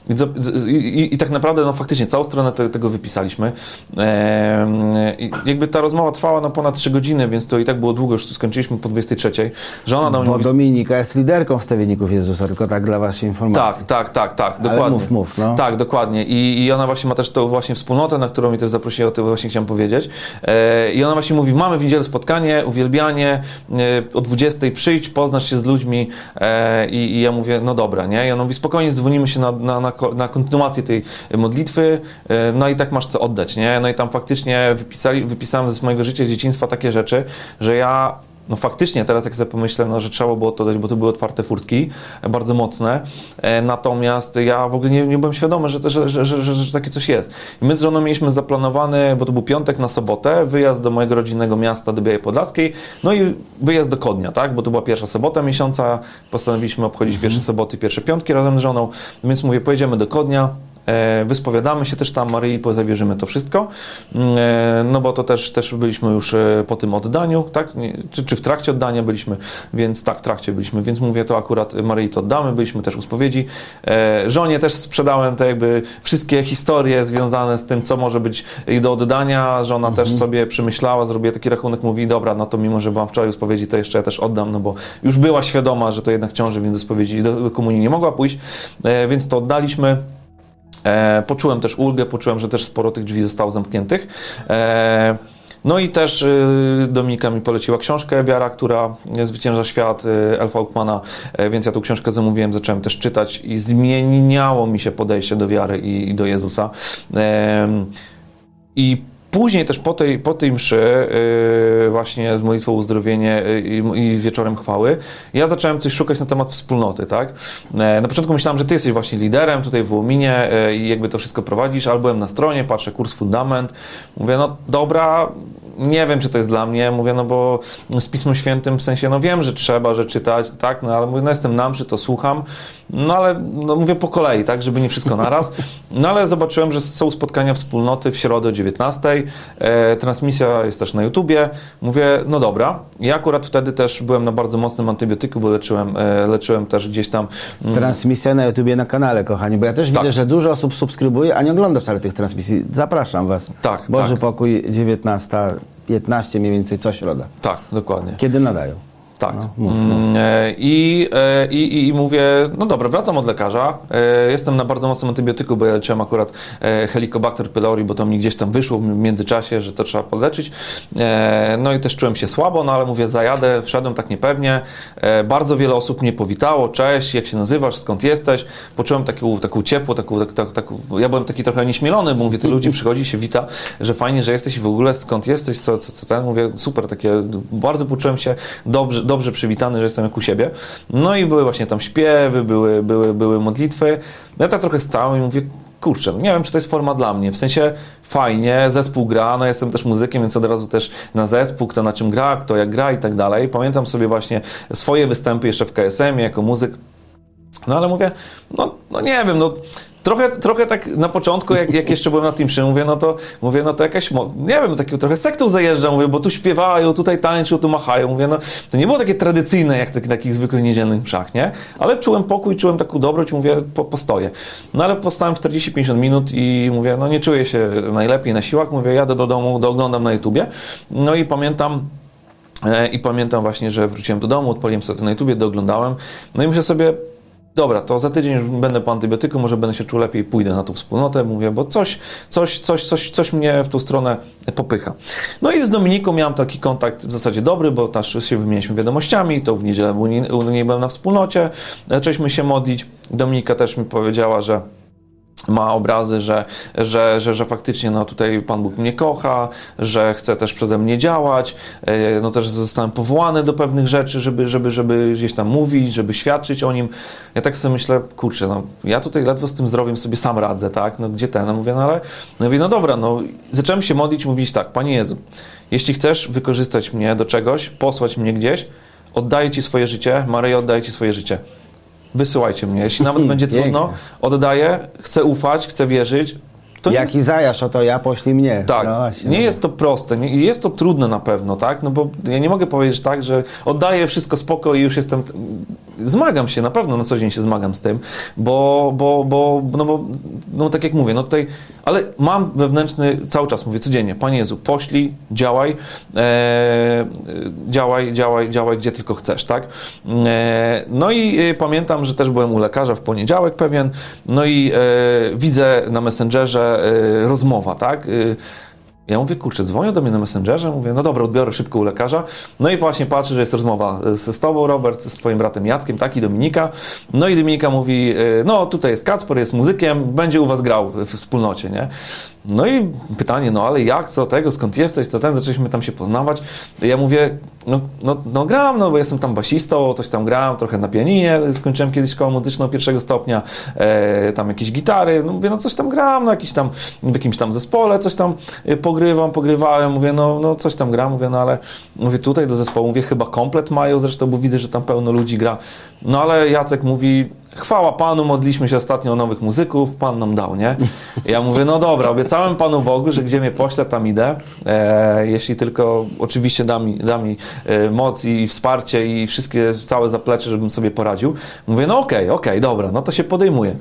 Speaker 2: I tak naprawdę, no faktycznie, całą stronę tego wypisaliśmy. I jakby ta rozmowa trwała no ponad 3 godziny, więc to i tak było długo, już skończyliśmy po 23, że ona do mnie
Speaker 1: Bo
Speaker 2: mówi...
Speaker 1: Dominika jest liderką wstawienników Jezusa, tylko tak dla waszej informacji.
Speaker 2: Tak, dokładnie.
Speaker 1: Ale mów, no.
Speaker 2: Tak, dokładnie. I ona właśnie ma też tą właśnie wspólnotę, na którą mnie też zaprosiła, o tym właśnie chciałem powiedzieć. I ona właśnie mówi, mamy w niedzielę spotkanie, uwielbianie, o 20 przyjdź, poznasz się z ludźmi. I ja mówię, no dobra, nie? I ona mówi, spokojnie, dzwonimy się na kontynuację tej modlitwy, no i tak masz co oddać, nie? No i tam faktycznie wypisałem ze swojego życia, z dzieciństwa takie rzeczy, że ja no faktycznie teraz jak sobie pomyślę, no, że trzeba było to dać, bo to były otwarte furtki, bardzo mocne, natomiast ja w ogóle nie byłem świadomy, że takie coś jest. I my z żoną mieliśmy zaplanowany, bo to był piątek na sobotę, wyjazd do mojego rodzinnego miasta, do Białej Podlaskiej, no i wyjazd do Kodnia, tak, bo to była pierwsza sobota miesiąca, postanowiliśmy obchodzić pierwsze soboty, pierwsze piątki razem z żoną, więc mówię, pojedziemy do Kodnia, wyspowiadamy się też tam Maryi, zawierzymy to wszystko, no bo to też byliśmy już po tym oddaniu, tak? Czy w trakcie oddania byliśmy, więc tak, w trakcie byliśmy, więc mówię, to akurat Maryi to oddamy, byliśmy też u spowiedzi. Żonie też sprzedałem te jakby wszystkie historie związane z tym, co może być i do oddania, żona też sobie przemyślała, zrobiła taki rachunek, mówi, dobra, no to mimo, że byłam wczoraj u spowiedzi, to jeszcze ja też oddam, no bo już była świadoma, że to jednak ciąży, więc do spowiedzi, do komunii nie mogła pójść, więc to oddaliśmy. Poczułem też ulgę, poczułem, że też sporo tych drzwi zostało zamkniętych. No i też Dominika mi poleciła książkę Wiara, która zwycięża świat, Elfa Uckmana, więc ja tą książkę zamówiłem, zacząłem też czytać i zmieniało mi się podejście do wiary i do Jezusa. I później też po tej mszy, właśnie z modlitwą o uzdrowienie i wieczorem chwały, ja zacząłem coś szukać na temat wspólnoty, tak? Na początku myślałem, że ty jesteś właśnie liderem tutaj w Wołominie i jakby to wszystko prowadzisz, ale byłem na stronie, patrzę, kurs fundament, mówię, no dobra, nie wiem, czy to jest dla mnie, mówię, no bo z Pismem Świętym w sensie, no wiem, że trzeba, że czytać, tak, no ale mówię, no jestem na mszy, to słucham, no ale no mówię po kolei, tak, żeby nie wszystko naraz, no ale zobaczyłem, że są spotkania wspólnoty w środę o 19:00, transmisja jest też na YouTubie, mówię, no dobra, ja akurat wtedy też byłem na bardzo mocnym antybiotyku, bo leczyłem też gdzieś tam.
Speaker 1: Transmisja na YouTubie, na kanale, kochani, bo ja też widzę, że dużo osób subskrybuje, a nie ogląda wcale tych transmisji. Zapraszam was.
Speaker 2: Tak,
Speaker 1: Boży Pokój, 19:15 mniej więcej, co środa.
Speaker 2: Tak, dokładnie.
Speaker 1: Kiedy nadają?
Speaker 2: Tak.
Speaker 1: No, mów.
Speaker 2: I mówię, no dobra, wracam od lekarza. Jestem na bardzo mocnym antybiotyku, bo ja leczyłem akurat Helicobacter pylori, bo to mi gdzieś tam wyszło w międzyczasie, że to trzeba podleczyć. No i też czułem się słabo, no ale mówię, zajadę, wszedłem tak niepewnie. Bardzo wiele osób mnie powitało. Cześć, jak się nazywasz, skąd jesteś? Poczułem taką ciepło, ja byłem taki trochę nieśmielony, bo mówię, ty ludzi przychodzi, się wita, że fajnie, że jesteś i w ogóle skąd jesteś, co ten? Mówię, super, bardzo poczułem się dobrze przywitany, że jestem jak u siebie. No i były właśnie tam śpiewy, były modlitwy. Ja tak trochę stałem i mówię, kurczę, no nie wiem, czy to jest forma dla mnie. W sensie fajnie, zespół gra, no jestem też muzykiem, więc od razu też na zespół, kto na czym gra, kto jak gra i tak dalej. Pamiętam sobie właśnie swoje występy jeszcze w KSM-ie jako muzyk. No ale mówię, no nie wiem, no trochę tak na początku, jak jeszcze byłem na tym mszy, mówię, no to jakaś, nie wiem, taką trochę sektą zajeżdżam, mówię, bo tu śpiewają, tutaj tańczą, tu machają, mówię, no to nie było takie tradycyjne, jak takich zwykłych niedzielnych mszach, nie? Ale czułem pokój, czułem taką dobroć, mówię, postoję. No ale postałem 40-50 minut i mówię, no nie czuję się najlepiej na siłach, mówię, jadę do domu, dooglądam na YouTubie, no i pamiętam właśnie, że wróciłem do domu, odpaliłem sobie to na YouTubie, dooglądałem, no i myślę sobie, dobra, to za tydzień już będę po antybiotyku, może będę się czuł lepiej, pójdę na tą wspólnotę, mówię, bo coś mnie w tą stronę popycha. No i z Dominiką miałem taki kontakt w zasadzie dobry, bo też się wymienialiśmy wiadomościami, to w niedzielę u niej byłem na wspólnocie, zaczęliśmy się modlić. Dominika też mi powiedziała, że ma obrazy, że faktycznie no, tutaj Pan Bóg mnie kocha, że chce też przeze mnie działać, no też zostałem powołany do pewnych rzeczy, żeby gdzieś tam mówić, żeby świadczyć o Nim. Ja tak sobie myślę, kurczę, no ja tutaj ledwo z tym zdrowiem sobie sam radzę, tak, no gdzie ten? No mówię, no ale, no dobra, no zacząłem się modlić, mówić tak, Panie Jezu, jeśli chcesz wykorzystać mnie do czegoś, posłać mnie gdzieś, oddaję Ci swoje życie, Maryjo, oddaję Ci swoje życie. Wysyłajcie mnie. Jeśli nawet będzie trudno, oddaję, chcę ufać, chcę wierzyć, to nie
Speaker 1: Jak
Speaker 2: jest...
Speaker 1: Izajasz, oto ja, poślij mnie.
Speaker 2: Tak,
Speaker 1: No właśnie,
Speaker 2: nie jest to proste, jest to trudne na pewno, tak, no bo ja nie mogę powiedzieć tak, że oddaję wszystko spoko i już jestem, zmagam się, na pewno na co dzień się zmagam z tym, bo tak jak mówię, no tutaj, ale mam wewnętrzny, cały czas mówię codziennie, Panie Jezu, poślij, działaj, działaj, gdzie tylko chcesz, tak, no i pamiętam, że też byłem u lekarza w poniedziałek pewien, no i widzę na Messengerze rozmowa, tak? Ja mówię, kurczę, dzwonią do mnie na Messengerze, mówię, no dobra, odbiorę szybko u lekarza, no i właśnie patrzę, że jest rozmowa z tobą, Robert, z twoim bratem Jackiem, tak, i Dominika, no i Dominika mówi, no tutaj jest Kacper, jest muzykiem, będzie u was grał w wspólnocie, nie? No i pytanie, no ale jak, co tego, skąd jesteś, co ten, zaczęliśmy tam się poznawać. Ja mówię, no gram, no bo jestem tam basistą, coś tam gram, trochę na pianinie, skończyłem kiedyś szkołę muzyczną 1. stopnia, tam jakieś gitary, no mówię, no coś tam gram, no jakiś tam, w jakimś tam zespole, coś tam pogrywałem, mówię, no coś tam gram, mówię, no ale, mówię, tutaj do zespołu, mówię, chyba komplet mają, zresztą, bo widzę, że tam pełno ludzi gra. No ale Jacek mówi, chwała Panu, modliśmy się ostatnio o nowych muzyków, Pan nam dał, nie? Ja mówię, no dobra, obiecałem Panu Bogu, że gdzie mnie pośle, tam idę. Jeśli tylko oczywiście da mi moc i wsparcie i całe zaplecze, żebym sobie poradził. Mówię, no okej, dobra, no to się podejmuję.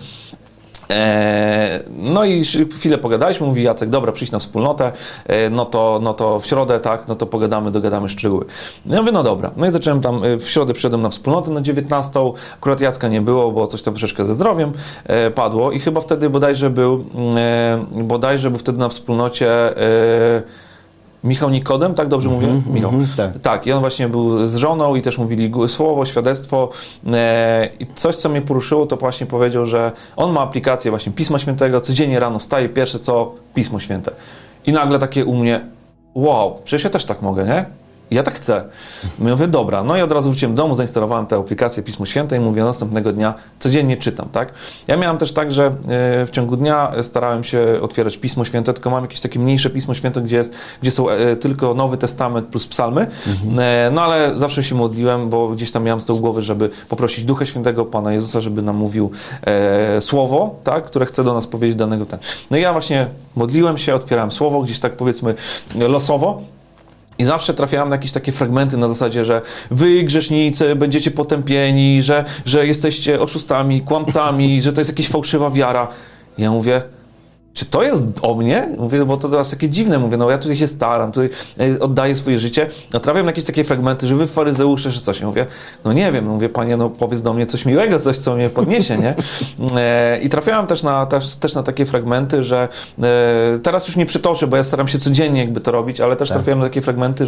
Speaker 2: No i chwilę pogadaliśmy, mówi Jacek, dobra, przyjdź na wspólnotę, no to w środę, tak, no to dogadamy szczegóły. Ja mówię, no dobra, no i zacząłem tam, w środę przyszedłem na wspólnotę na 19, akurat Jacka nie było, bo coś tam troszeczkę ze zdrowiem padło i chyba wtedy bodajże był wtedy na wspólnocie Michał Nikodem, tak dobrze mówię? Michał. Tak, i on właśnie był z żoną i też mówili słowo, świadectwo i coś, co mnie poruszyło, to właśnie powiedział, że on ma aplikację właśnie Pisma Świętego, codziennie rano wstaje, pierwsze co, Pismo Święte. I nagle takie u mnie, wow, przecież ja też tak mogę, nie? Ja tak chcę. Mówię, dobra, no i od razu wróciłem do domu, zainstalowałem tę aplikację Pismo Święte i mówię, następnego dnia codziennie czytam, tak? Ja miałem też tak, że w ciągu dnia starałem się otwierać Pismo Święte, tylko mam jakieś takie mniejsze Pismo Święte, gdzie są tylko Nowy Testament plus psalmy, no ale zawsze się modliłem, bo gdzieś tam miałem z tyłu głowy, żeby poprosić Ducha Świętego, Pana Jezusa, żeby nam mówił słowo, tak? Które chce do nas powiedzieć danego ten. No i ja właśnie modliłem się, otwierałem słowo, gdzieś tak powiedzmy losowo, i zawsze trafiałem na jakieś takie fragmenty na zasadzie, że wy, grzesznicy, będziecie potępieni, że jesteście oszustami, kłamcami, że to jest jakaś fałszywa wiara. I ja mówię, czy to jest o mnie? Mówię, bo to teraz takie dziwne. Mówię, no ja tutaj się staram, tutaj oddaję swoje życie. A trafiam na jakieś takie fragmenty, że wy faryzeusze, czy coś. Ja mówię, no nie wiem. Mówię, Panie, no powiedz do mnie coś miłego, coś, co mnie podniesie, nie? I trafiałem też na takie fragmenty, że teraz już nie przytoczę, bo ja staram się codziennie jakby to robić, ale też trafiałem na takie fragmenty,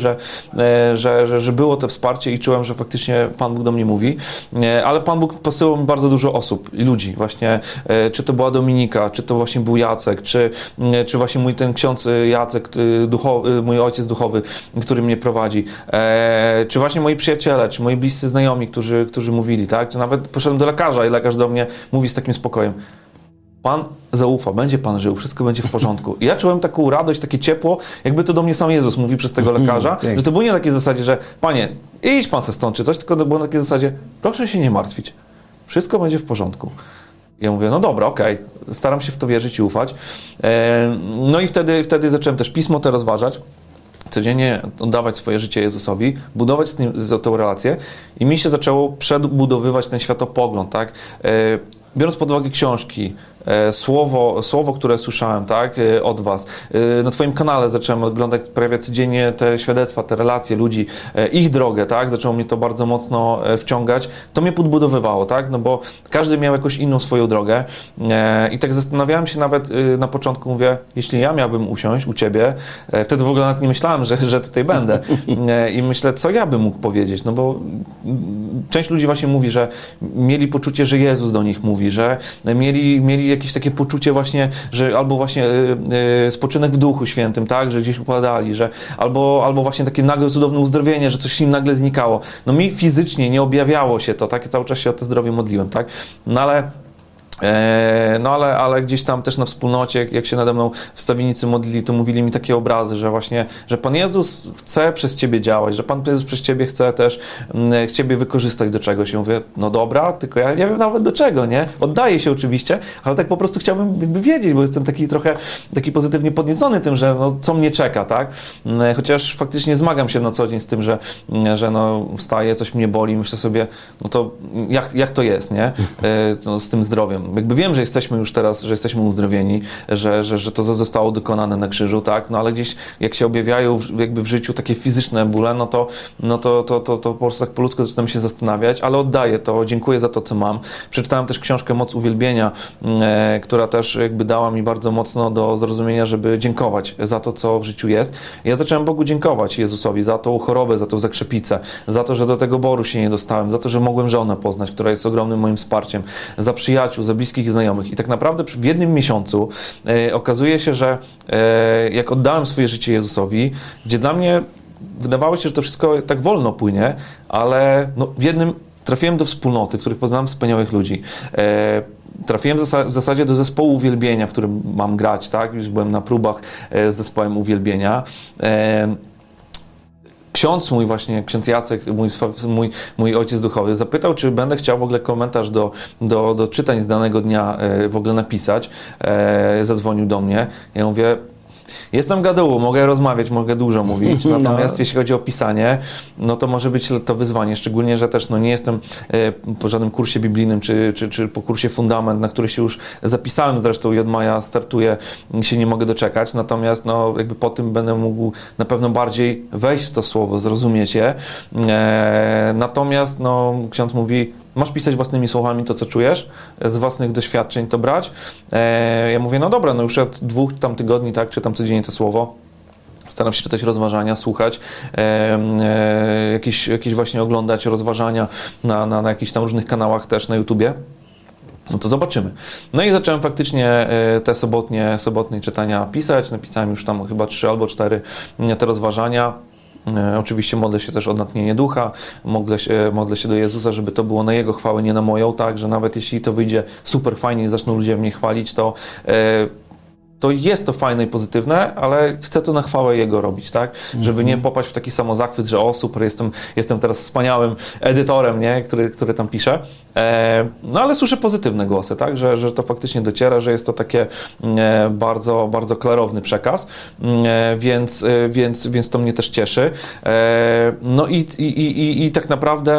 Speaker 2: że było to wsparcie i czułem, że faktycznie Pan Bóg do mnie mówi. Ale Pan Bóg posyłał mi bardzo dużo osób i ludzi. Właśnie, czy to była Dominika, czy to właśnie był Jacek, czy właśnie mój ten ksiądz Jacek, mój ojciec duchowy, który mnie prowadzi, czy właśnie moi przyjaciele, czy moi bliscy znajomi, którzy mówili, tak? Czy nawet poszedłem do lekarza i lekarz do mnie mówi z takim spokojem, Pan zaufa, będzie Pan żył, wszystko będzie w porządku. I ja czułem taką radość, takie ciepło, jakby to do mnie sam Jezus mówi przez tego lekarza, że to było nie na takiej zasadzie, że Panie, idź Pan se stąd, czy coś, tylko to było na takiej zasadzie, proszę się nie martwić, wszystko będzie w porządku. Ja mówię, no dobra, okej, staram się w to wierzyć i ufać. No i wtedy zacząłem też Pismo te rozważać, codziennie oddawać swoje życie Jezusowi, budować z nim tę relację i mi się zaczęło przedbudowywać ten światopogląd, tak? Biorąc pod uwagę książki, słowo, które słyszałem, tak, od was. Na twoim kanale zacząłem oglądać prawie codziennie te świadectwa, te relacje ludzi, ich drogę, tak, zaczęło mnie to bardzo mocno wciągać. To mnie podbudowywało, tak, no bo każdy miał jakąś inną swoją drogę i tak zastanawiałem się nawet na początku, mówię, jeśli ja miałbym usiąść u ciebie, wtedy w ogóle nawet nie myślałem, że tutaj będę i myślę, co ja bym mógł powiedzieć, no bo część ludzi właśnie mówi, że mieli poczucie, że Jezus do nich mówi, że mieli jakieś takie poczucie właśnie, że albo właśnie spoczynek w Duchu Świętym, tak, że gdzieś upadali, że albo właśnie takie nagłe, cudowne uzdrowienie, że coś im nagle znikało. No mi fizycznie nie objawiało się to, tak, cały czas się o to zdrowie modliłem, tak, no ale No ale gdzieś tam też na wspólnocie, jak się nade mną wstawiennicy modlili, to mówili mi takie obrazy, że właśnie, że Pan Jezus chce przez Ciebie działać, że Pan Jezus przez Ciebie chce też Ciebie wykorzystać do czegoś. Ja mówię, no dobra, tylko ja nie wiem nawet do czego, nie? Oddaję się oczywiście, ale tak po prostu chciałbym jakby wiedzieć, bo jestem trochę pozytywnie podniecony tym, że no, co mnie czeka, tak? Chociaż faktycznie zmagam się na co dzień z tym, że no, wstaję, coś mnie boli, myślę sobie, no to jak to jest, nie? No, z tym zdrowiem. Jakby wiem, że jesteśmy już teraz, że jesteśmy uzdrowieni, że to zostało dokonane na krzyżu, tak? No ale gdzieś jak się objawiają jakby w życiu takie fizyczne bóle, no to po prostu tak po ludzku zaczynam się zastanawiać, ale oddaję to, dziękuję za to, co mam. Przeczytałem też książkę Moc Uwielbienia, która też jakby dała mi bardzo mocno do zrozumienia, żeby dziękować za to, co w życiu jest. Ja zacząłem Bogu dziękować, Jezusowi, za tą chorobę, za tą zakrzepicę, za to, że do tego boru się nie dostałem, za to, że mogłem żonę poznać, która jest ogromnym moim wsparciem, za przyjaciół, za bliskich i znajomych. I tak naprawdę w jednym miesiącu okazuje się, że jak oddałem swoje życie Jezusowi, gdzie dla mnie wydawało się, że to wszystko tak wolno płynie, ale no, w jednym trafiłem do wspólnoty, w których poznałem wspaniałych ludzi. Trafiłem w zasadzie do zespołu uwielbienia, w którym mam grać, tak? Już byłem na próbach z zespołem uwielbienia. Ksiądz mój właśnie, ksiądz Jacek, mój ojciec duchowy, zapytał, czy będę chciał w ogóle komentarz do czytań z danego dnia w ogóle napisać. Zadzwonił do mnie. Ja mówię, jestem gadułą, mogę rozmawiać, mogę dużo mówić, natomiast jeśli chodzi o pisanie, no to może być to wyzwanie, szczególnie, że też no, nie jestem po żadnym kursie biblijnym, czy po kursie Fundament, na który się już zapisałem, zresztą i od maja startuję, się nie mogę doczekać, natomiast no, jakby po tym będę mógł na pewno bardziej wejść w to słowo, zrozumieć je, natomiast no, ksiądz mówi, masz pisać własnymi słowami to, co czujesz, z własnych doświadczeń to brać. Ja mówię, no dobra, no już od 2 tygodni, tak, czytam codziennie to słowo. Staram się czytać rozważania, słuchać, jakieś właśnie oglądać rozważania na jakichś tam różnych kanałach też na YouTubie. No to zobaczymy. No i zacząłem faktycznie te sobotnie czytania pisać. Napisałem już tam chyba 3 albo 4 te rozważania. Oczywiście modlę się też o natchnienie ducha, modlę się do Jezusa, żeby to było na Jego chwałę, nie na moją, tak, że nawet jeśli to wyjdzie super fajnie i zaczną ludzie mnie chwalić, to jest to fajne i pozytywne, ale chcę to na chwałę Jego robić, tak? Żeby nie popaść w taki samozachwyt, że o super, jestem teraz wspaniałym edytorem, nie? Który tam pisze. No ale słyszę pozytywne głosy, tak? Że to faktycznie dociera, że jest to takie bardzo, bardzo klarowny przekaz, więc to mnie też cieszy. No i tak naprawdę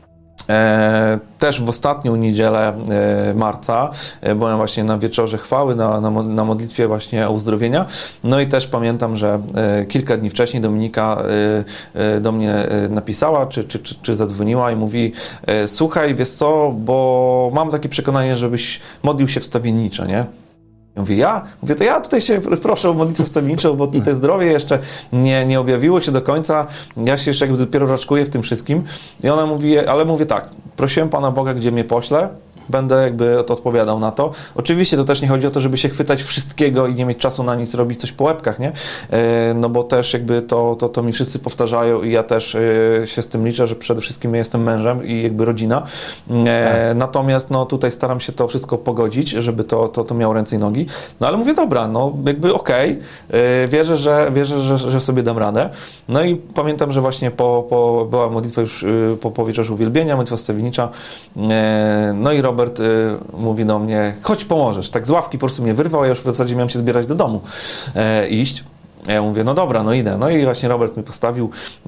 Speaker 2: też w ostatnią niedzielę marca byłem właśnie na wieczorze chwały, na modlitwie właśnie o uzdrowienia. No i też pamiętam, że kilka dni wcześniej Dominika do mnie napisała, czy zadzwoniła i mówi, słuchaj, wiesz co, bo mam takie przekonanie, żebyś modlił się wstawienniczo, nie? Ja mówię, Mówię, to ja tutaj się proszę o modlitwę wstawienniczą, bo tutaj zdrowie jeszcze nie objawiło się do końca, ja się jeszcze jakby dopiero raczkuję w tym wszystkim. I ona mówi, ale mówię tak, prosiłem Pana Boga, gdzie mnie pośle, będę jakby odpowiadał na to. Oczywiście to też nie chodzi o to, żeby się chwytać wszystkiego i nie mieć czasu na nic, robić coś po łebkach, nie? No bo też jakby to mi wszyscy powtarzają i ja też się z tym liczę, że przede wszystkim ja jestem mężem i jakby rodzina. Natomiast no tutaj staram się to wszystko pogodzić, żeby to miało ręce i nogi. No ale mówię, dobra, no jakby okej. Wierzę, że sobie dam radę. No i pamiętam, że właśnie była modlitwa już po wieczorze uwielbienia, modlitwa wstawiennicza. No i Robert mówi do mnie, chodź pomożesz. Tak z ławki po prostu mnie wyrwał, a ja już w zasadzie miałem się zbierać do domu iść. Ja mówię, no dobra, no idę. No i właśnie Robert mi postawił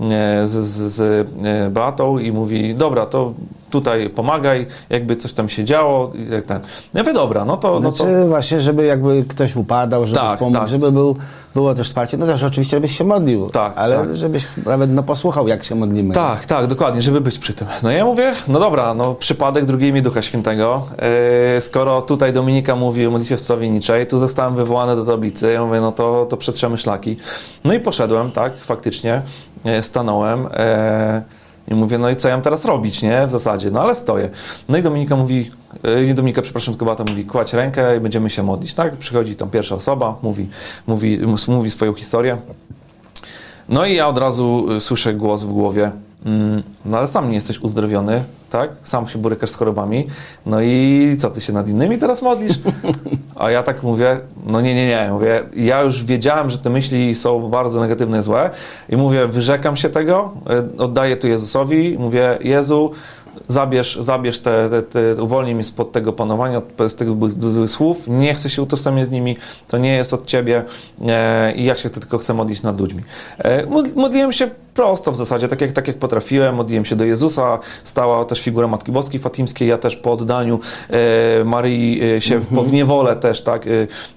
Speaker 2: z Beatą i mówi, dobra, to tutaj pomagaj, jakby coś tam się działo. Ja mówię, dobra, no to...
Speaker 1: właśnie, żeby jakby ktoś upadał, żeby pomógł, żeby było też wsparcie. No też oczywiście, żebyś się modlił, ale żebyś nawet posłuchał, jak się modlimy.
Speaker 2: Tak, dokładnie, żeby być przy tym. No ja mówię, no dobra, no przypadek drugiej mi Ducha Świętego. Skoro tutaj Dominika mówi o modlitwie wstawienniczej, tu zostałem wywołany do tablicy, ja mówię, no to przetrzemy szlaki. No i poszedłem, tak, faktycznie, stanąłem i mówię, no i co ja mam teraz robić, nie, w zasadzie, no ale stoję. No i Dominika mówi, tylko Beata mówi, kładź rękę i będziemy się modlić, tak, przychodzi tam pierwsza osoba, mówi swoją historię. No i ja od razu słyszę głos w głowie, no ale sam nie jesteś uzdrowiony, tak? Sam się borykasz z chorobami, no i co, ty się nad innymi teraz modlisz? A ja tak mówię, no nie, mówię, ja już wiedziałem, że te myśli są bardzo negatywne, złe i mówię, wyrzekam się tego, oddaję to Jezusowi, mówię, Jezu, zabierz uwolnij mnie spod tego panowania, z tych słów, nie chcę się utożsamiać z nimi, to nie jest od Ciebie i ja się tylko chcę modlić nad ludźmi. Modliłem się prosto w zasadzie, tak jak potrafiłem, modliłem się do Jezusa, stała też figura Matki Boskiej Fatimskiej, ja też po oddaniu Maryi się w niewolę też, tak,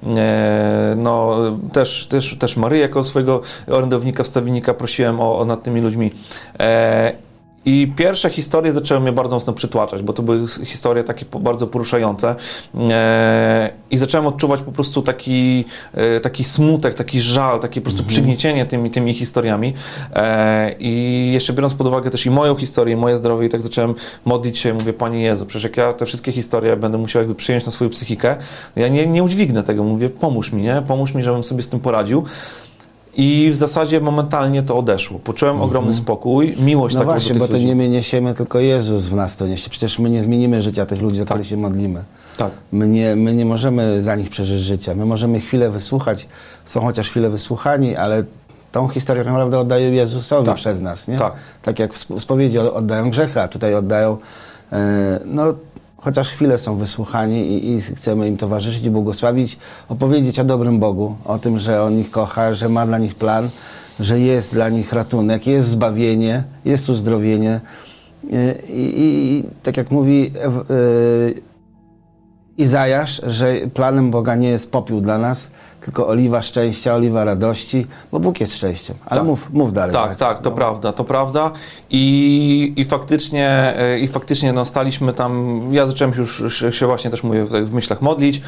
Speaker 2: też Maryję jako swojego orędownika, wstawiennika prosiłem nad tymi ludźmi. I pierwsze historie zaczęły mnie bardzo mocno przytłaczać, bo to były historie takie bardzo poruszające i zacząłem odczuwać po prostu taki smutek, taki żal, takie po prostu przygniecienie tymi historiami i jeszcze biorąc pod uwagę też i moją historię, i moje zdrowie, i tak zacząłem modlić się, mówię, Panie Jezu, przecież jak ja te wszystkie historie będę musiał jakby przyjąć na swoją psychikę, ja nie udźwignę tego, mówię, pomóż mi, nie? Pomóż mi, żebym sobie z tym poradził. I w zasadzie momentalnie to odeszło. Poczułem ogromny spokój, miłość taką do tych ludzi.
Speaker 1: Bo to nie my niesiemy, tylko Jezus w nas to niesie. Przecież my nie zmienimy życia tych ludzi, za których się modlimy.
Speaker 2: Tak.
Speaker 1: My nie możemy za nich przeżyć życia. My możemy chwilę wysłuchać, są chociaż chwilę wysłuchani, ale tą historię naprawdę oddają Jezusowi przez nas. Nie? Tak jak w spowiedzi oddają grzechy, a tutaj oddają chociaż chwilę są wysłuchani i chcemy im towarzyszyć i błogosławić, opowiedzieć o dobrym Bogu, o tym, że On ich kocha, że ma dla nich plan, że jest dla nich ratunek, jest zbawienie, jest uzdrowienie. I tak jak mówi Izajasz, że planem Boga nie jest popiół dla nas, tylko oliwa szczęścia, oliwa radości, bo Bóg jest szczęściem. Ale mów dalej.
Speaker 2: Tak, to prawda. I faktycznie no, staliśmy tam, ja zacząłem już się właśnie też mówię w myślach modlić.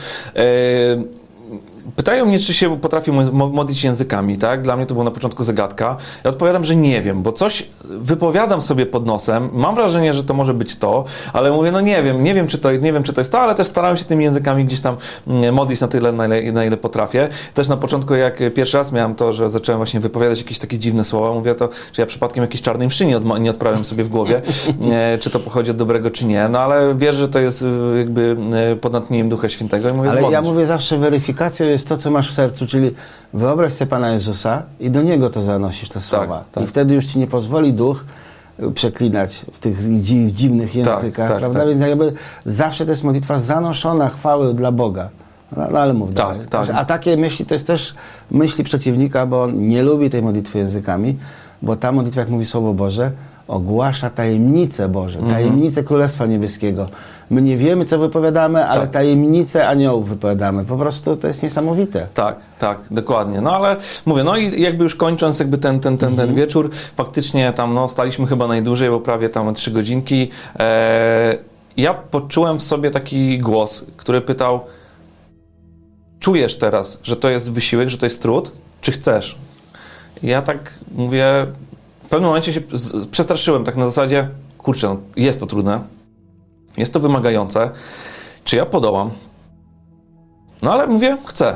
Speaker 2: Pytają mnie, czy się potrafię modlić językami, tak? Dla mnie to była na początku zagadka. Ja odpowiadam, że nie wiem, bo coś wypowiadam sobie pod nosem, mam wrażenie, że to może być to, ale mówię, no nie wiem, czy to jest to, ale też starałem się tymi językami gdzieś tam modlić na tyle, na ile potrafię. Też na początku, jak pierwszy raz miałem to, że zacząłem właśnie wypowiadać jakieś takie dziwne słowa, mówię to, że ja przypadkiem jakiejś czarnej mszy nie odprawiam sobie w głowie, czy to pochodzi od dobrego, czy nie, no ale wierzę, że to jest jakby pod natchnieniem Ducha Świętego i mówię,
Speaker 1: ale ja mówię zawsze, weryfikacją jest to, co masz w sercu, czyli wyobraź sobie Pana Jezusa i do Niego to zanosisz, te słowa. Tak. I wtedy już Ci nie pozwoli Duch przeklinać w tych dziwnych językach, prawda? Więc jakby zawsze to jest modlitwa zanoszona chwały dla Boga. No ale mów dalej. A takie myśli to jest też myśli przeciwnika, bo on nie lubi tej modlitwy językami, bo ta modlitwa, jak mówi Słowo Boże, ogłasza tajemnice Boże, tajemnice Królestwa Niebieskiego. My nie wiemy, co wypowiadamy, ale tajemnice aniołów wypowiadamy. Po prostu to jest niesamowite.
Speaker 2: Tak, dokładnie. No ale mówię, no i jakby już kończąc jakby ten wieczór, faktycznie tam staliśmy chyba najdłużej, bo prawie tam 3 godzinki. Ja poczułem w sobie taki głos, który pytał, czujesz teraz, że to jest wysiłek, że to jest trud, czy chcesz? I ja tak mówię, w pewnym momencie się przestraszyłem, tak na zasadzie, kurczę, no, jest to trudne, jest to wymagające, czy ja podołam? No ale mówię, chcę.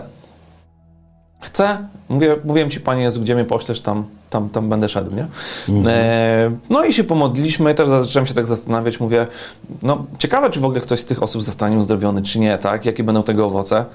Speaker 2: Mówiłem Ci, Panie Jezu, gdzie mnie poślesz, tam będę szedł, nie? No i się pomodliliśmy, też zacząłem się tak zastanawiać, mówię, no ciekawe, czy w ogóle ktoś z tych osób zostanie uzdrowiony, czy nie, tak? Jakie będą tego owoce?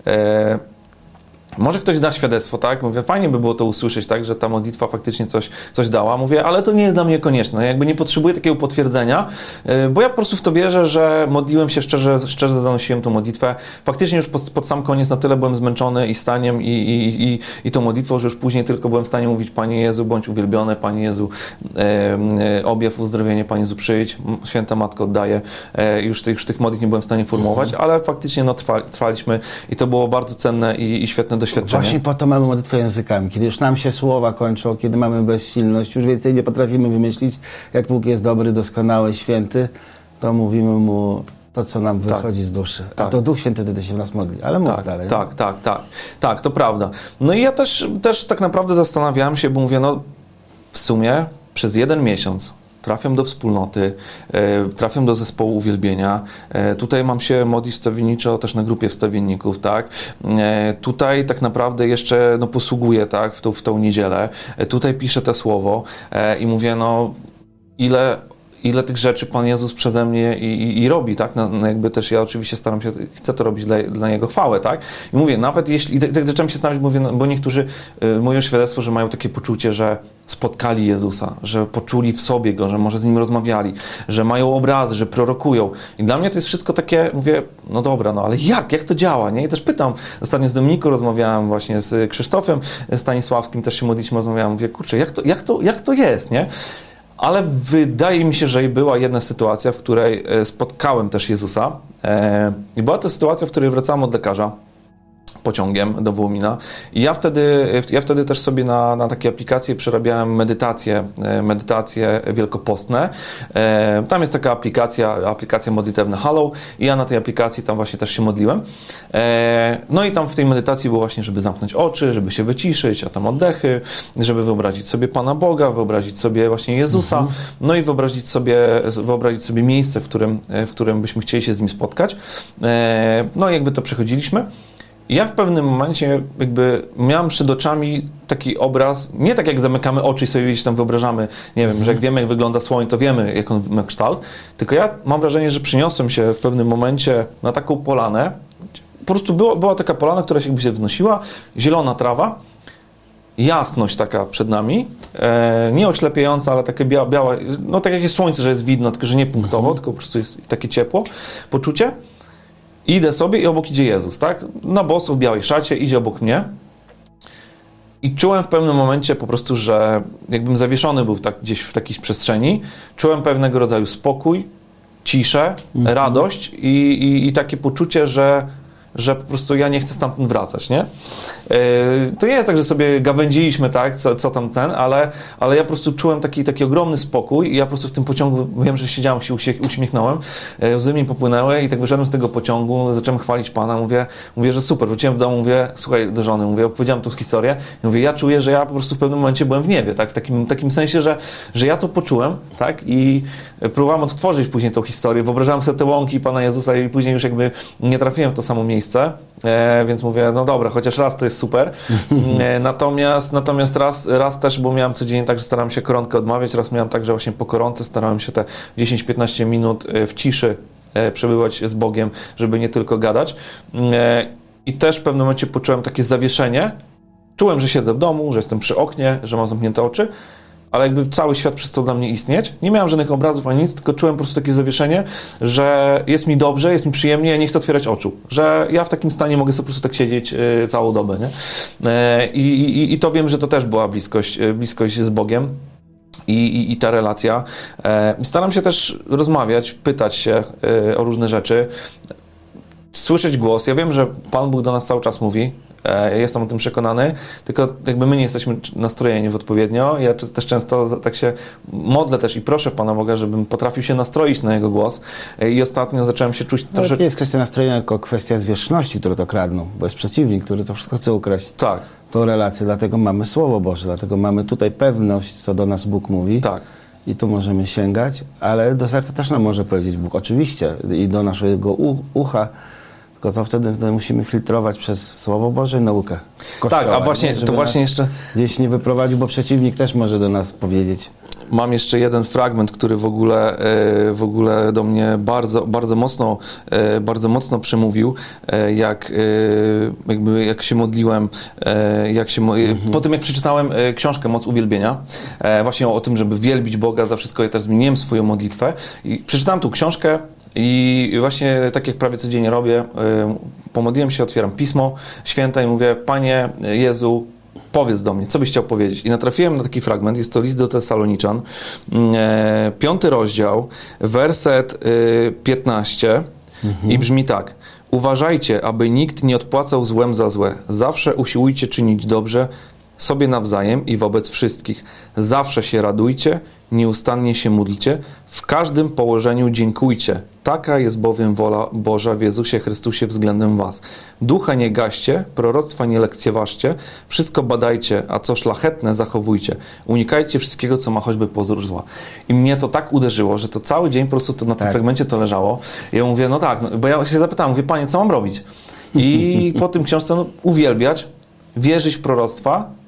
Speaker 2: Może ktoś da świadectwo, tak? Mówię, fajnie by było to usłyszeć, tak, że ta modlitwa faktycznie coś dała. Mówię, ale to nie jest dla mnie konieczne. Jakby nie potrzebuję takiego potwierdzenia, bo ja po prostu w to wierzę, że modliłem się szczerze zanosiłem tą modlitwę. Faktycznie już pod sam koniec na tyle byłem zmęczony i staniem i tą modlitwą, że już później tylko byłem w stanie mówić, Panie Jezu, bądź uwielbiony, Panie Jezu, objaw uzdrowienie, Panie Jezu, przyjdź, Święta Matko, oddaję. Już tych modlitw nie byłem w stanie formułować, ale faktycznie trwaliśmy i to było bardzo cenne i świetne doświadczenie.
Speaker 1: Właśnie po to mamy modlitwę językami. Kiedy już nam się słowa kończą, kiedy mamy bezsilność, już więcej nie potrafimy wymyślić, jak Bóg jest dobry, doskonały, święty, to mówimy Mu to, co nam wychodzi z duszy. A to Duch Święty wtedy się w nas modli. Ale mów dalej.
Speaker 2: Tak, to prawda. No i ja też tak naprawdę zastanawiałem się, bo mówię, no w sumie przez 1 miesiąc trafiam do wspólnoty, trafiam do zespołu uwielbienia. Tutaj mam się modlić wstawienniczo też na grupie wstawienników, tak? Tutaj tak naprawdę jeszcze posługuję, tak? W tą niedzielę. Tutaj piszę to słowo i mówię, no ile tych rzeczy Pan Jezus przeze mnie i robi, tak? No jakby też ja oczywiście staram się, chcę to robić dla Jego chwały, tak? I mówię, nawet jeśli, tak zacząłem się zastanawiać, mówię, no, bo niektórzy mówią świadectwo, że mają takie poczucie, że spotkali Jezusa, że poczuli w sobie Go, że może z Nim rozmawiali, że mają obrazy, że prorokują. I dla mnie to jest wszystko takie, mówię, no dobra, no ale jak to działa, nie? I też pytam, ostatnio z Dominiką rozmawiałem właśnie z Krzysztofem Stanisławskim, też się modliliśmy, rozmawiałem, mówię, kurczę, jak to jest, nie? Ale wydaje mi się, że była jedna sytuacja, w której spotkałem też Jezusa i była to sytuacja, w której wracałem od lekarza pociągiem do Wołomina i ja wtedy też sobie na takie aplikacje przerabiałem medytacje wielkopostne. Tam jest taka aplikacja modlitewna Hallow i ja na tej aplikacji tam właśnie też się modliłem. No i tam w tej medytacji było właśnie, żeby zamknąć oczy, żeby się wyciszyć, a tam oddechy, żeby wyobrazić sobie Pana Boga, wyobrazić sobie właśnie Jezusa, no i wyobrazić sobie miejsce, w którym byśmy chcieli się z Nim spotkać. No i jakby to przechodziliśmy. Ja w pewnym momencie jakby miałem przed oczami taki obraz, nie tak jak zamykamy oczy i sobie gdzieś tam wyobrażamy, nie wiem, że jak wiemy jak wygląda słoń, to wiemy jak on ma kształt, tylko ja mam wrażenie, że przyniosłem się w pewnym momencie na taką polanę, po prostu była taka polana, która się jakby się wznosiła, zielona trawa, jasność taka przed nami, nie oślepiająca, ale takie białe, no tak jak jest słońce, że jest widno, tylko że nie punktowo, tylko po prostu jest takie ciepło, poczucie. Idę sobie i obok idzie Jezus, tak? Na boso w białej szacie, idzie obok mnie. I czułem w pewnym momencie po prostu, że jakbym zawieszony był gdzieś w takiej przestrzeni. Czułem pewnego rodzaju spokój, ciszę, radość i takie poczucie, że po prostu ja nie chcę stamtąd wracać, nie? To nie jest tak, że sobie gawędziliśmy, tak, co tam ale ja po prostu czułem taki ogromny spokój i ja po prostu w tym pociągu, wiem, że siedziałem, się uśmiechnąłem, łzy mi popłynęły i tak wyszedłem z tego pociągu, zacząłem chwalić Pana, mówię, że super, wróciłem do domu, mówię, słuchaj, do żony, opowiedziałem tą historię, mówię, ja czuję, że ja po prostu w pewnym momencie byłem w niebie, tak, w takim sensie, że ja to poczułem, tak, i próbowałem odtworzyć później tą historię, wyobrażałem sobie te łąki Pana Jezusa i później już jakby nie trafiłem w to samo miejsce, więc mówię, no dobra, chociaż raz to jest super. Natomiast raz też, bo miałem codziennie tak, że starałem się koronkę odmawiać, raz miałem tak, że właśnie po koronce starałem się te 10-15 minut w ciszy przebywać z Bogiem, żeby nie tylko gadać. I też w pewnym momencie poczułem takie zawieszenie. Czułem, że siedzę w domu, że jestem przy oknie, że mam zamknięte oczy, ale jakby cały świat przestał dla mnie istnieć. Nie miałem żadnych obrazów ani nic, tylko czułem po prostu takie zawieszenie, że jest mi dobrze, jest mi przyjemnie, ja nie chcę otwierać oczu. Że ja w takim stanie mogę sobie po prostu tak siedzieć całą dobę, nie? I to wiem, że to też była bliskość z Bogiem i ta relacja. Staram się też rozmawiać, pytać się o różne rzeczy, słyszeć głos. Ja wiem, że Pan Bóg do nas cały czas mówi. Jestem o tym przekonany, tylko jakby my nie jesteśmy nastrojeni odpowiednio. Ja też często tak się modlę też i proszę Pana Boga, żebym potrafił się nastroić na Jego głos. I ostatnio zacząłem się czuć troszeczkę...
Speaker 1: Ale nie jest kwestia nastrojenia, tylko kwestia zwierzchności, które to kradną, bo jest przeciwnik, który to wszystko chce ukraść.
Speaker 2: Tak.
Speaker 1: Tą relację, dlatego mamy Słowo Boże, dlatego mamy tutaj pewność, co do nas Bóg mówi.
Speaker 2: Tak.
Speaker 1: I tu możemy sięgać, ale do serca też nam może powiedzieć Bóg, oczywiście, i do naszego ucha. Tylko to wtedy musimy filtrować przez Słowo Boże i naukę Kościoła.
Speaker 2: Tak, a właśnie, to właśnie jeszcze...
Speaker 1: Gdzieś nie wyprowadził, bo przeciwnik też może do nas powiedzieć.
Speaker 2: Mam jeszcze jeden fragment, który w ogóle do mnie bardzo mocno przemówił, jak się modliłem, po tym jak przeczytałem książkę Moc Uwielbienia, właśnie o tym, żeby wielbić Boga za wszystko, ja też zmieniłem swoją modlitwę i przeczytałem tą książkę i właśnie tak jak prawie codziennie robię, pomodliłem się, otwieram Pismo Święte i mówię, Panie Jezu, powiedz do mnie, co byś chciał powiedzieć. I natrafiłem na taki fragment, jest to list do Tesaloniczan, 5 rozdział, werset 15 i brzmi tak. Uważajcie, aby nikt nie odpłacał złem za złe. Zawsze usiłujcie czynić dobrze sobie nawzajem i wobec wszystkich. Zawsze się radujcie, nieustannie się módlcie, w każdym położeniu dziękujcie. Taka jest bowiem wola Boża w Jezusie Chrystusie względem was. Ducha nie gaście, proroctwa nie lekceważcie, wszystko badajcie, a co szlachetne zachowujcie. Unikajcie wszystkiego, co ma choćby pozór zła. I mnie to tak uderzyło, że to cały dzień po prostu to na tym fragmencie to leżało. I ja mówię, no tak, bo ja się zapytałem, mówię, Panie, co mam robić? I po tym książce uwielbiać, wierzyć w proroctwa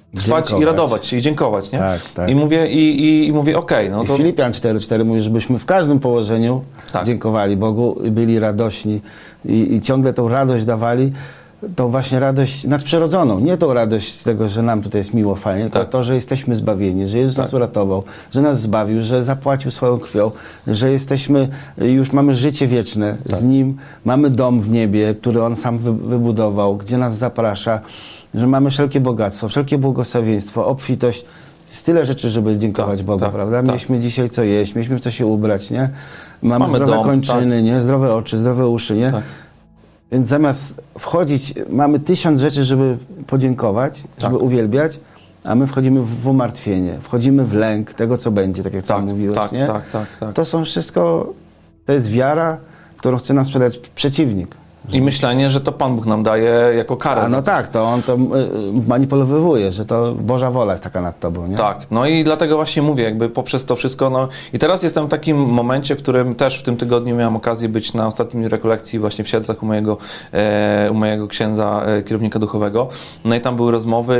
Speaker 2: trwać i radować się i dziękować, nie?
Speaker 1: Tak.
Speaker 2: I mówię okej, no to...
Speaker 1: I Filipian 4:4 mówi, żebyśmy w każdym położeniu dziękowali Bogu, byli radośni i ciągle tą radość dawali, tą właśnie radość nadprzyrodzoną. Nie tą radość z tego, że nam tutaj jest miło, fajnie, tylko to, że jesteśmy zbawieni, że Jezus nas uratował, że nas zbawił, że zapłacił swoją krwią, że jesteśmy, już mamy życie wieczne z Nim, mamy dom w niebie, który On sam wybudował, gdzie nas zaprasza, że mamy wszelkie bogactwo, wszelkie błogosławieństwo, obfitość. Jest tyle rzeczy, żeby dziękować Bogu, prawda? Mieliśmy dzisiaj co jeść, mieliśmy w co się ubrać, nie? Mamy zdrowe dom, kończyny, nie? Zdrowe oczy, zdrowe uszy, nie? Więc zamiast wchodzić, mamy 1000 rzeczy, żeby podziękować, żeby uwielbiać, a my wchodzimy w umartwienie, wchodzimy w lęk tego, co będzie, tak jak sam mówiłeś, nie?
Speaker 2: Tak.
Speaker 1: To są wszystko, to jest wiara, którą chce nam sprzedać przeciwnik.
Speaker 2: I myślenie, że to Pan Bóg nam daje jako karę.
Speaker 1: No tak, to on to manipulowuje, że to Boża wola jest taka nad tobą, nie?
Speaker 2: Tak, no i dlatego właśnie mówię, jakby poprzez to wszystko, no i teraz jestem w takim momencie, w którym też w tym tygodniu miałem okazję być na ostatniej rekolekcji właśnie w Siedlcach u mojego księdza, kierownika duchowego, no i tam były rozmowy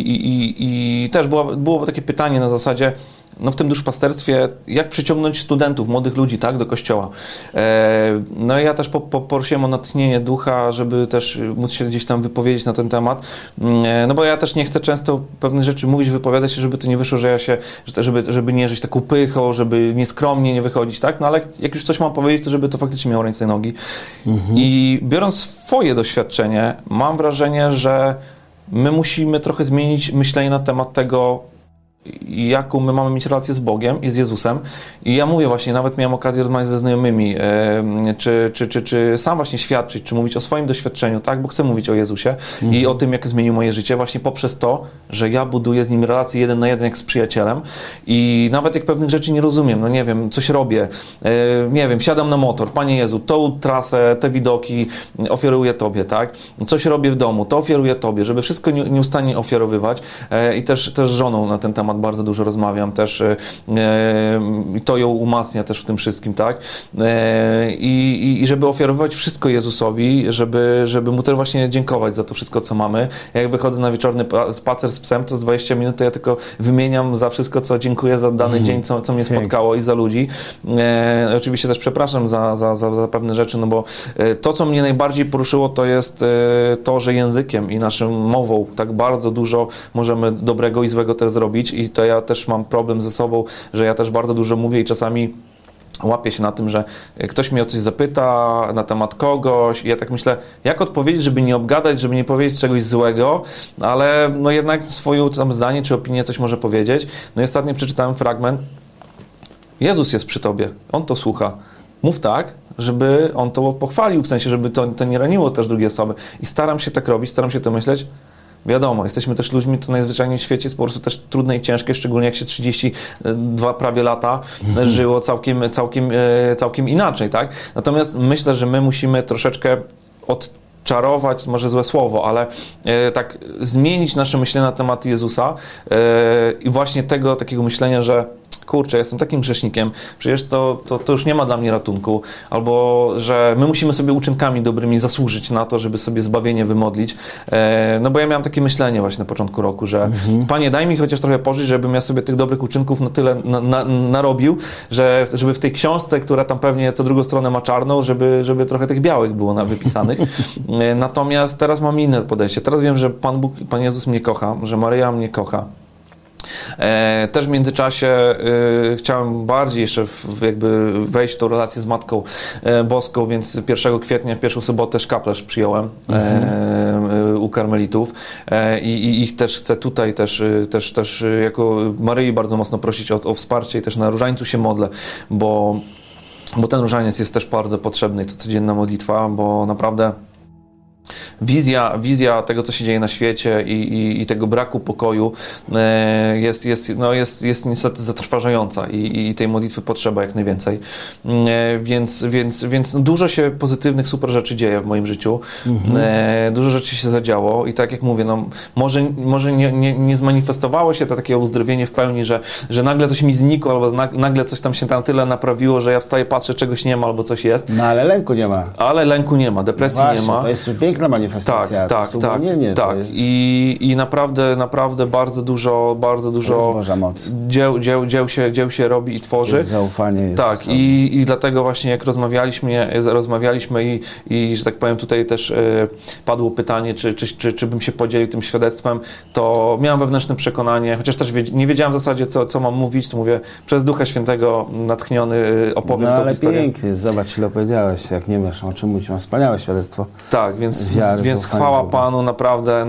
Speaker 2: i też było takie pytanie na zasadzie, no w tym duszpasterstwie, jak przyciągnąć studentów, młodych ludzi, tak, do kościoła. No i ja też poprosiłem o natchnienie ducha, żeby też móc się gdzieś tam wypowiedzieć na ten temat, no bo ja też nie chcę często pewnych rzeczy mówić, wypowiadać się, żeby to nie wyszło, że ja się, żeby nie żyć taką pychą, żeby nieskromnie nie wychodzić, tak, no ale jak już coś mam powiedzieć, to żeby to faktycznie miało ręce i nogi. I biorąc swoje doświadczenie, mam wrażenie, że my musimy trochę zmienić myślenie na temat tego, jaką my mamy mieć relację z Bogiem i z Jezusem. I ja mówię właśnie, nawet miałem okazję rozmawiać ze znajomymi, czy sam właśnie świadczyć, czy mówić o swoim doświadczeniu, tak, bo chcę mówić o Jezusie i o tym, jak zmienił moje życie, właśnie poprzez to, że ja buduję z Nim relację 1 na 1 jak z przyjacielem i nawet jak pewnych rzeczy nie rozumiem, no nie wiem, coś robię, nie wiem, wsiadam na motor, Panie Jezu, tą trasę, te widoki ofiaruję Tobie, tak, coś robię w domu, to ofiaruję Tobie, żeby wszystko nieustannie ofiarowywać i też z żoną na ten temat bardzo dużo rozmawiam, też to ją umacnia też w tym wszystkim, tak? I żeby ofiarować wszystko Jezusowi, żeby Mu też właśnie dziękować za to wszystko, co mamy. Jak wychodzę na wieczorny spacer z psem, to z 20 minut to ja tylko wymieniam za wszystko, co dziękuję za dany dzień, co mnie spotkało i za ludzi. Oczywiście też przepraszam za pewne rzeczy, no bo to, co mnie najbardziej poruszyło, to jest to, że językiem i naszą mową tak bardzo dużo możemy dobrego i złego też zrobić i to ja też mam problem ze sobą, że ja też bardzo dużo mówię i czasami łapię się na tym, że ktoś mnie o coś zapyta na temat kogoś i ja tak myślę, jak odpowiedzieć, żeby nie obgadać, żeby nie powiedzieć czegoś złego, ale no jednak swoje tam zdanie czy opinię coś może powiedzieć. No i ostatnio przeczytałem fragment. Jezus jest przy tobie, On to słucha. Mów tak, żeby On to pochwalił, w sensie, żeby to nie raniło też drugiej osoby. I staram się tak robić, staram się to myśleć. Wiadomo, jesteśmy też ludźmi, to najzwyczajniej w świecie jest po prostu też trudne i ciężkie, szczególnie jak się 32 prawie lata żyło całkiem inaczej, tak? Natomiast myślę, że my musimy troszeczkę odczarować, może złe słowo, ale tak zmienić nasze myślenie na temat Jezusa i właśnie tego takiego myślenia, że kurczę, jestem takim grzesznikiem, przecież to już nie ma dla mnie ratunku, albo że my musimy sobie uczynkami dobrymi zasłużyć na to, żeby sobie zbawienie wymodlić. No bo ja miałem takie myślenie właśnie na początku roku, że Panie, daj mi chociaż trochę pożyć, żebym ja sobie tych dobrych uczynków na tyle narobił, żeby w tej książce, która tam pewnie co drugą stronę ma czarną, żeby trochę tych białych było wypisanych. Natomiast teraz mam inne podejście. Teraz wiem, że Pan Bóg, Pan Jezus mnie kocha, że Maryja mnie kocha. Też w międzyczasie chciałem bardziej jeszcze jakby wejść w tą relację z Matką Boską, więc 1 kwietnia, w pierwszą sobotę szkaplerz przyjąłem u karmelitów i ich też chcę tutaj też jako Maryi bardzo mocno prosić o wsparcie i też na różańcu się modlę, bo ten różaniec jest też bardzo potrzebny i to codzienna modlitwa, bo naprawdę wizja tego, co się dzieje na świecie i tego braku pokoju jest niestety zatrważająca i tej modlitwy potrzeba jak najwięcej. Więc dużo się pozytywnych, super rzeczy dzieje w moim życiu. Dużo rzeczy się zadziało i tak jak mówię, no, może nie zmanifestowało się to takie uzdrowienie w pełni, że nagle coś mi znikło albo nagle coś tam się tam tyle naprawiło, że ja wstaję, patrzę, czegoś nie ma albo coś jest.
Speaker 1: No ale lęku nie ma.
Speaker 2: Ale lęku nie ma, depresji nie ma.
Speaker 1: To jest piękne piękna manifestacja.
Speaker 2: Tak. Jest... I naprawdę bardzo dużo
Speaker 1: Boża moc.
Speaker 2: dzieł się robi i tworzy.
Speaker 1: Jest zaufanie. Jest
Speaker 2: tak, i dlatego właśnie jak rozmawialiśmy i że tak powiem tutaj też padło pytanie, czy bym się podzielił tym świadectwem, to miałem wewnętrzne przekonanie, chociaż też nie wiedziałem w zasadzie, co mam mówić, to mówię, przez Ducha Świętego natchniony opowiem tą historię.
Speaker 1: Ale pięknie, zobacz, ile opowiedziałeś, jak nie wiesz, o czym mówić, mam wspaniałe świadectwo.
Speaker 2: Tak, więc chwała Panu, naprawdę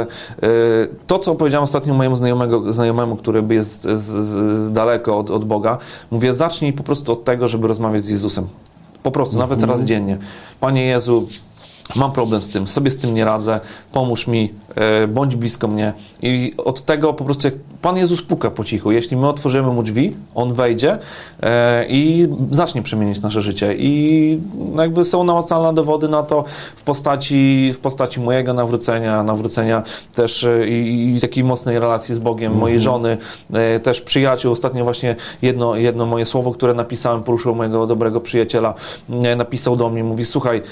Speaker 2: to, co powiedziałem ostatnio mojemu znajomemu, który jest z daleko od Boga, mówię, zacznij po prostu od tego, żeby rozmawiać z Jezusem. Po prostu, nawet raz dziennie. Panie Jezu, mam problem z tym, sobie z tym nie radzę, pomóż mi, bądź blisko mnie. I od tego po prostu, jak Pan Jezus puka po cichu, jeśli my otworzymy Mu drzwi, On wejdzie i zacznie przemieniać nasze życie. I jakby są namacalne dowody na to w postaci mojego nawrócenia też i takiej mocnej relacji z Bogiem, mojej żony, też przyjaciół. Ostatnio właśnie jedno moje słowo, które napisałem, poruszyło mojego dobrego przyjaciela, napisał do mnie, mówi, słuchaj,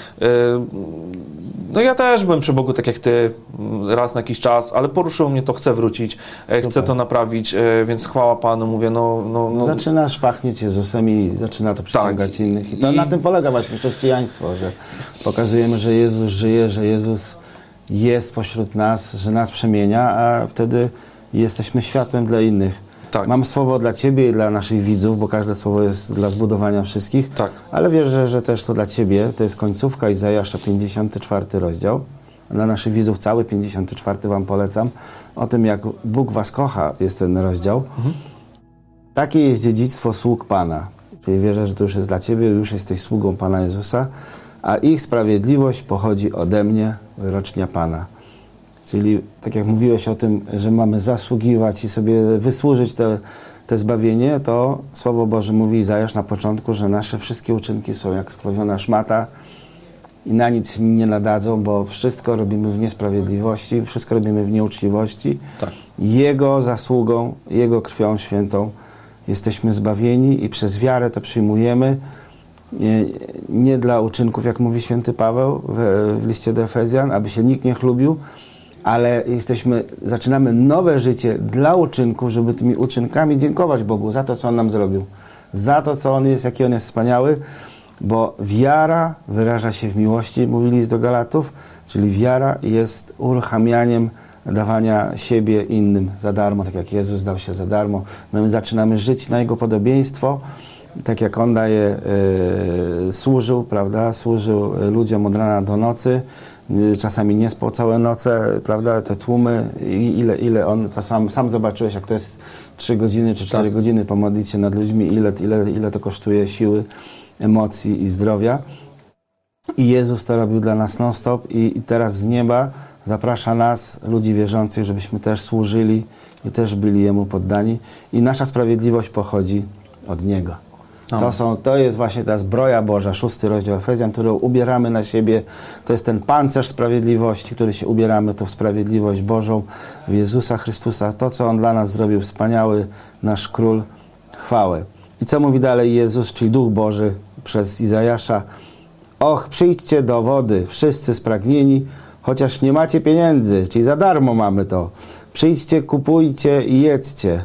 Speaker 2: no ja też byłem przy Bogu tak jak ty, raz na jakiś czas, ale poruszyło mnie to, chcę wrócić, chcę to naprawić, więc chwała Panu, mówię, no.
Speaker 1: Zaczynasz pachnieć Jezusem i zaczyna to przyciągać innych. I na tym polega właśnie chrześcijaństwo, że pokazujemy, że Jezus żyje, że Jezus jest pośród nas, że nas przemienia, a wtedy jesteśmy światłem dla innych.
Speaker 2: Tak.
Speaker 1: Mam słowo dla Ciebie i dla naszych widzów, bo każde słowo jest dla zbudowania wszystkich, ale wierzę, że też to dla Ciebie. To jest końcówka Izajasza, 54 rozdział. Dla naszych widzów cały 54 Wam polecam. O tym, jak Bóg Was kocha, jest ten rozdział. Takie jest dziedzictwo sług Pana. Czyli wierzę, że to już jest dla Ciebie, już jesteś sługą Pana Jezusa, a ich sprawiedliwość pochodzi ode mnie, wyrocznia Pana. Czyli tak jak mówiłeś o tym, że mamy zasługiwać i sobie wysłużyć te zbawienie, to Słowo Boże mówi Izajasz na początku, że nasze wszystkie uczynki są jak skrowiona szmata i na nic nie nadadzą, bo wszystko robimy w niesprawiedliwości, wszystko robimy w nieuczciwości. Tak. Jego zasługą, Jego krwią świętą jesteśmy zbawieni i przez wiarę to przyjmujemy. Nie dla uczynków, jak mówi święty Paweł w liście do Efezjan, aby się nikt nie chlubił, ale zaczynamy nowe życie dla uczynków, żeby tymi uczynkami dziękować Bogu za to, co On nam zrobił. Za to, co On jest, jaki On jest wspaniały, bo wiara wyraża się w miłości, mówi list do Galatów, czyli wiara jest uruchamianiem dawania siebie innym za darmo, tak jak Jezus dał się za darmo. My zaczynamy żyć na Jego podobieństwo, tak jak On służył, prawda? Służył ludziom od rana do nocy, czasami nie spał całe noce, prawda, te tłumy, ile on, to sam zobaczyłeś, jak to jest 3 godziny czy 4 godziny pomodlić się nad ludźmi, ile to kosztuje siły, emocji i zdrowia. I Jezus to robił dla nas non-stop i teraz z nieba zaprasza nas, ludzi wierzących, żebyśmy też służyli i też byli Jemu poddani. I nasza sprawiedliwość pochodzi od Niego. To jest właśnie ta zbroja Boża, 6 rozdział Efezjan, którą ubieramy na siebie. To jest ten pancerz sprawiedliwości, który się ubieramy, to w sprawiedliwość Bożą, w Jezusa Chrystusa. To, co On dla nas zrobił, wspaniały nasz Król, chwałę. I co mówi dalej Jezus, czyli Duch Boży przez Izajasza? Och, przyjdźcie do wody, wszyscy spragnieni, chociaż nie macie pieniędzy, czyli za darmo mamy to. Przyjdźcie, kupujcie i jedzcie.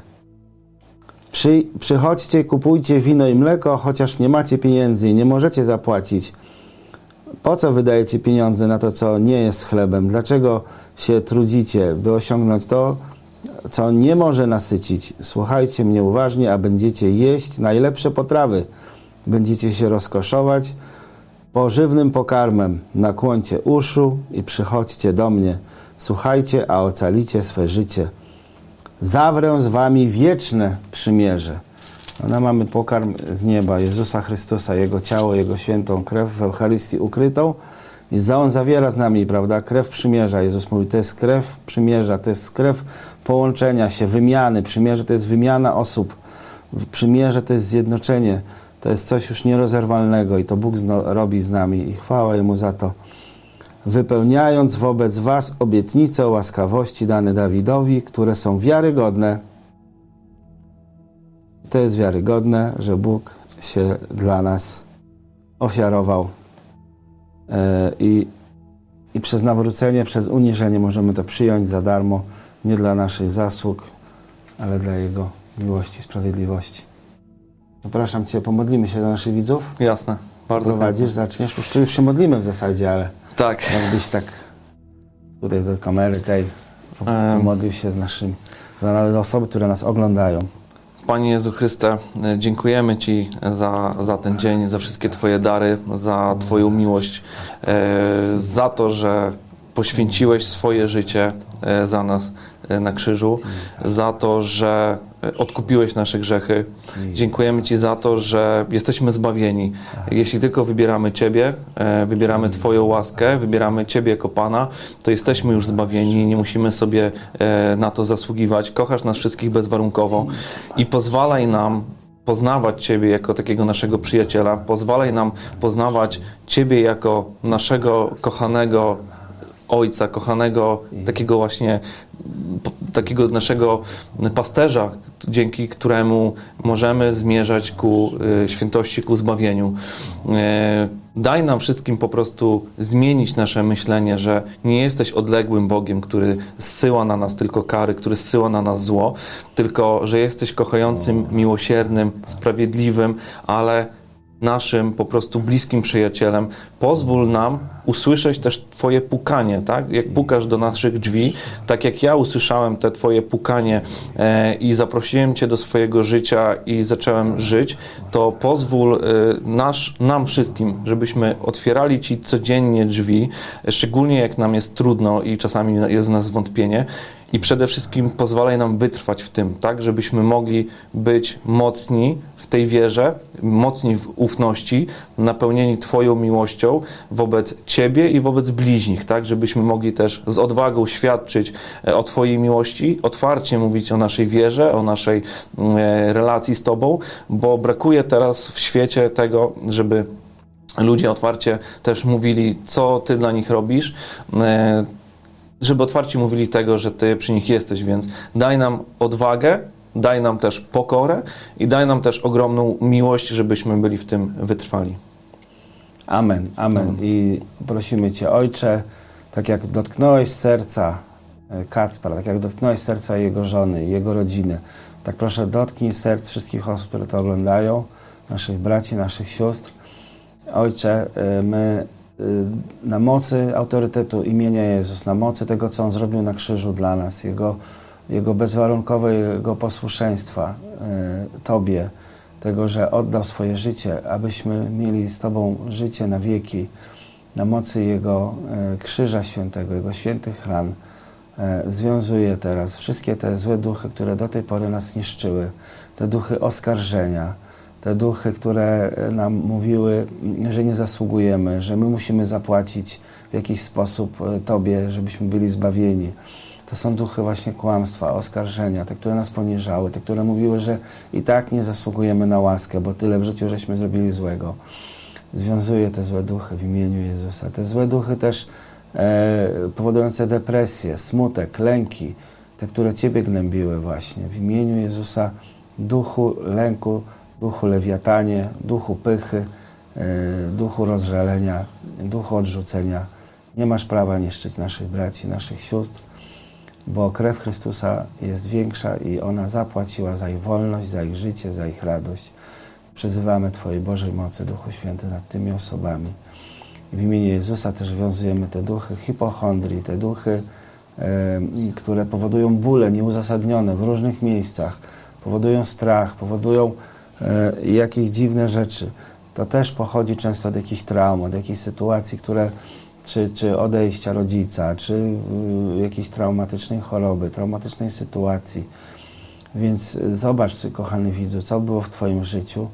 Speaker 1: Przychodźcie, kupujcie wino i mleko, chociaż nie macie pieniędzy i nie możecie zapłacić. Po co wydajecie pieniądze na to, co nie jest chlebem? Dlaczego się trudzicie, by osiągnąć to, co nie może nasycić? Słuchajcie mnie uważnie, a będziecie jeść najlepsze potrawy. Będziecie się rozkoszować pożywnym pokarmem. Nakłońcie uszu i przychodźcie do mnie. Słuchajcie, a ocalicie swe życie. Zawrę z wami wieczne przymierze. Mamy pokarm z nieba, Jezusa Chrystusa, Jego ciało, Jego świętą krew w Eucharystii ukrytą i On zawiera z nami, prawda, krew przymierza. Jezus mówi, to jest krew przymierza, to jest krew połączenia się, wymiany. Przymierze to jest wymiana osób. Przymierze to jest zjednoczenie. To jest coś już nierozerwalnego i to Bóg robi z nami i chwała Jemu za to. Wypełniając wobec was obietnice o łaskawości dane Dawidowi, które są wiarygodne. To jest wiarygodne, że Bóg się dla nas ofiarował i i przez nawrócenie, przez uniżenie możemy to przyjąć za darmo, nie dla naszych zasług, ale dla Jego miłości, sprawiedliwości. Zapraszam Cię, pomodlimy się za naszych widzów.
Speaker 2: Jasne, bardzo
Speaker 1: prowadzisz, zaczniesz. Już się modlimy w zasadzie, ale
Speaker 2: tak.
Speaker 1: Jakbyś tak tutaj do kamery tej pomodlił się za osoby, które nas oglądają.
Speaker 2: Panie Jezu Chryste, dziękujemy Ci za ten dzień, za wszystkie Twoje dary, za Twoją miłość, za to, że poświęciłeś swoje życie za nas na krzyżu, za to, że odkupiłeś nasze grzechy. Dziękujemy Ci za to, że jesteśmy zbawieni. Jeśli tylko wybieramy Ciebie, wybieramy Twoją łaskę, wybieramy Ciebie jako Pana, to jesteśmy już zbawieni, nie musimy sobie na to zasługiwać. Kochasz nas wszystkich bezwarunkowo i pozwalaj nam poznawać Ciebie jako takiego naszego przyjaciela, pozwalaj nam poznawać Ciebie jako naszego kochanego Ojca, kochanego takiego właśnie, takiego naszego pasterza, dzięki któremu możemy zmierzać ku świętości, ku zbawieniu. Daj nam wszystkim po prostu zmienić nasze myślenie, że nie jesteś odległym Bogiem, który zsyła na nas tylko kary, który zsyła na nas zło, tylko że jesteś kochającym, miłosiernym, sprawiedliwym, ale naszym po prostu bliskim przyjacielem. Pozwól nam usłyszeć też Twoje pukanie, tak? Jak pukasz do naszych drzwi, tak jak ja usłyszałem te Twoje pukanie i zaprosiłem Cię do swojego życia i zacząłem żyć, to pozwól nam wszystkim, żebyśmy otwierali Ci codziennie drzwi, szczególnie jak nam jest trudno i czasami jest w nas wątpienie, i przede wszystkim pozwalaj nam wytrwać w tym, tak, żebyśmy mogli być mocni w tej wierze, mocni w ufności, napełnieni Twoją miłością wobec Ciebie i wobec bliźnich, tak, żebyśmy mogli też z odwagą świadczyć o Twojej miłości, otwarcie mówić o naszej wierze, o naszej relacji z Tobą, bo brakuje teraz w świecie tego, żeby ludzie otwarcie też mówili, co Ty dla nich robisz, żeby otwarcie mówili tego, że Ty przy nich jesteś, więc daj nam odwagę, daj nam też pokorę i daj nam też ogromną miłość, żebyśmy byli w tym wytrwali.
Speaker 1: Amen, amen. I prosimy Cię, Ojcze, tak jak dotknąłeś serca Kacpra, tak jak dotknąłeś serca jego żony, jego rodziny, tak proszę dotknij serc wszystkich osób, które to oglądają, naszych braci, naszych sióstr. Ojcze, my na mocy autorytetu imienia Jezus, na mocy tego, co On zrobił na krzyżu dla nas, Jego bezwarunkowego posłuszeństwa Tobie, tego, że oddał swoje życie, abyśmy mieli z Tobą życie na wieki, na mocy Jego krzyża świętego, Jego świętych ran, związuję teraz wszystkie te złe duchy, które do tej pory nas niszczyły, te duchy oskarżenia, te duchy, które nam mówiły, że nie zasługujemy, że my musimy zapłacić w jakiś sposób Tobie, żebyśmy byli zbawieni. To są duchy właśnie kłamstwa, oskarżenia, te, które nas poniżały, te, które mówiły, że i tak nie zasługujemy na łaskę, bo tyle w życiu żeśmy zrobili złego. Związuję te złe duchy w imieniu Jezusa. Te złe duchy też powodujące depresję, smutek, lęki, te, które Ciebie gnębiły właśnie. W imieniu Jezusa, duchu lęku, duchu lewiatanie, duchu pychy, duchu rozżalenia, duchu odrzucenia. Nie masz prawa niszczyć naszych braci, naszych sióstr, bo krew Chrystusa jest większa i ona zapłaciła za ich wolność, za ich życie, za ich radość. Przyzywamy Twojej Bożej mocy, Duchu Święty, nad tymi osobami. W imieniu Jezusa też wiązujemy te duchy hipochondrii, te duchy, które powodują bóle nieuzasadnione w różnych miejscach, powodują strach, powodują jakieś dziwne rzeczy. To też pochodzi często od jakichś traum, od jakichś sytuacji, które czy odejścia rodzica, czy jakiejś traumatycznej choroby, traumatycznej sytuacji. Więc zobacz, kochany widzu, co było w Twoim życiu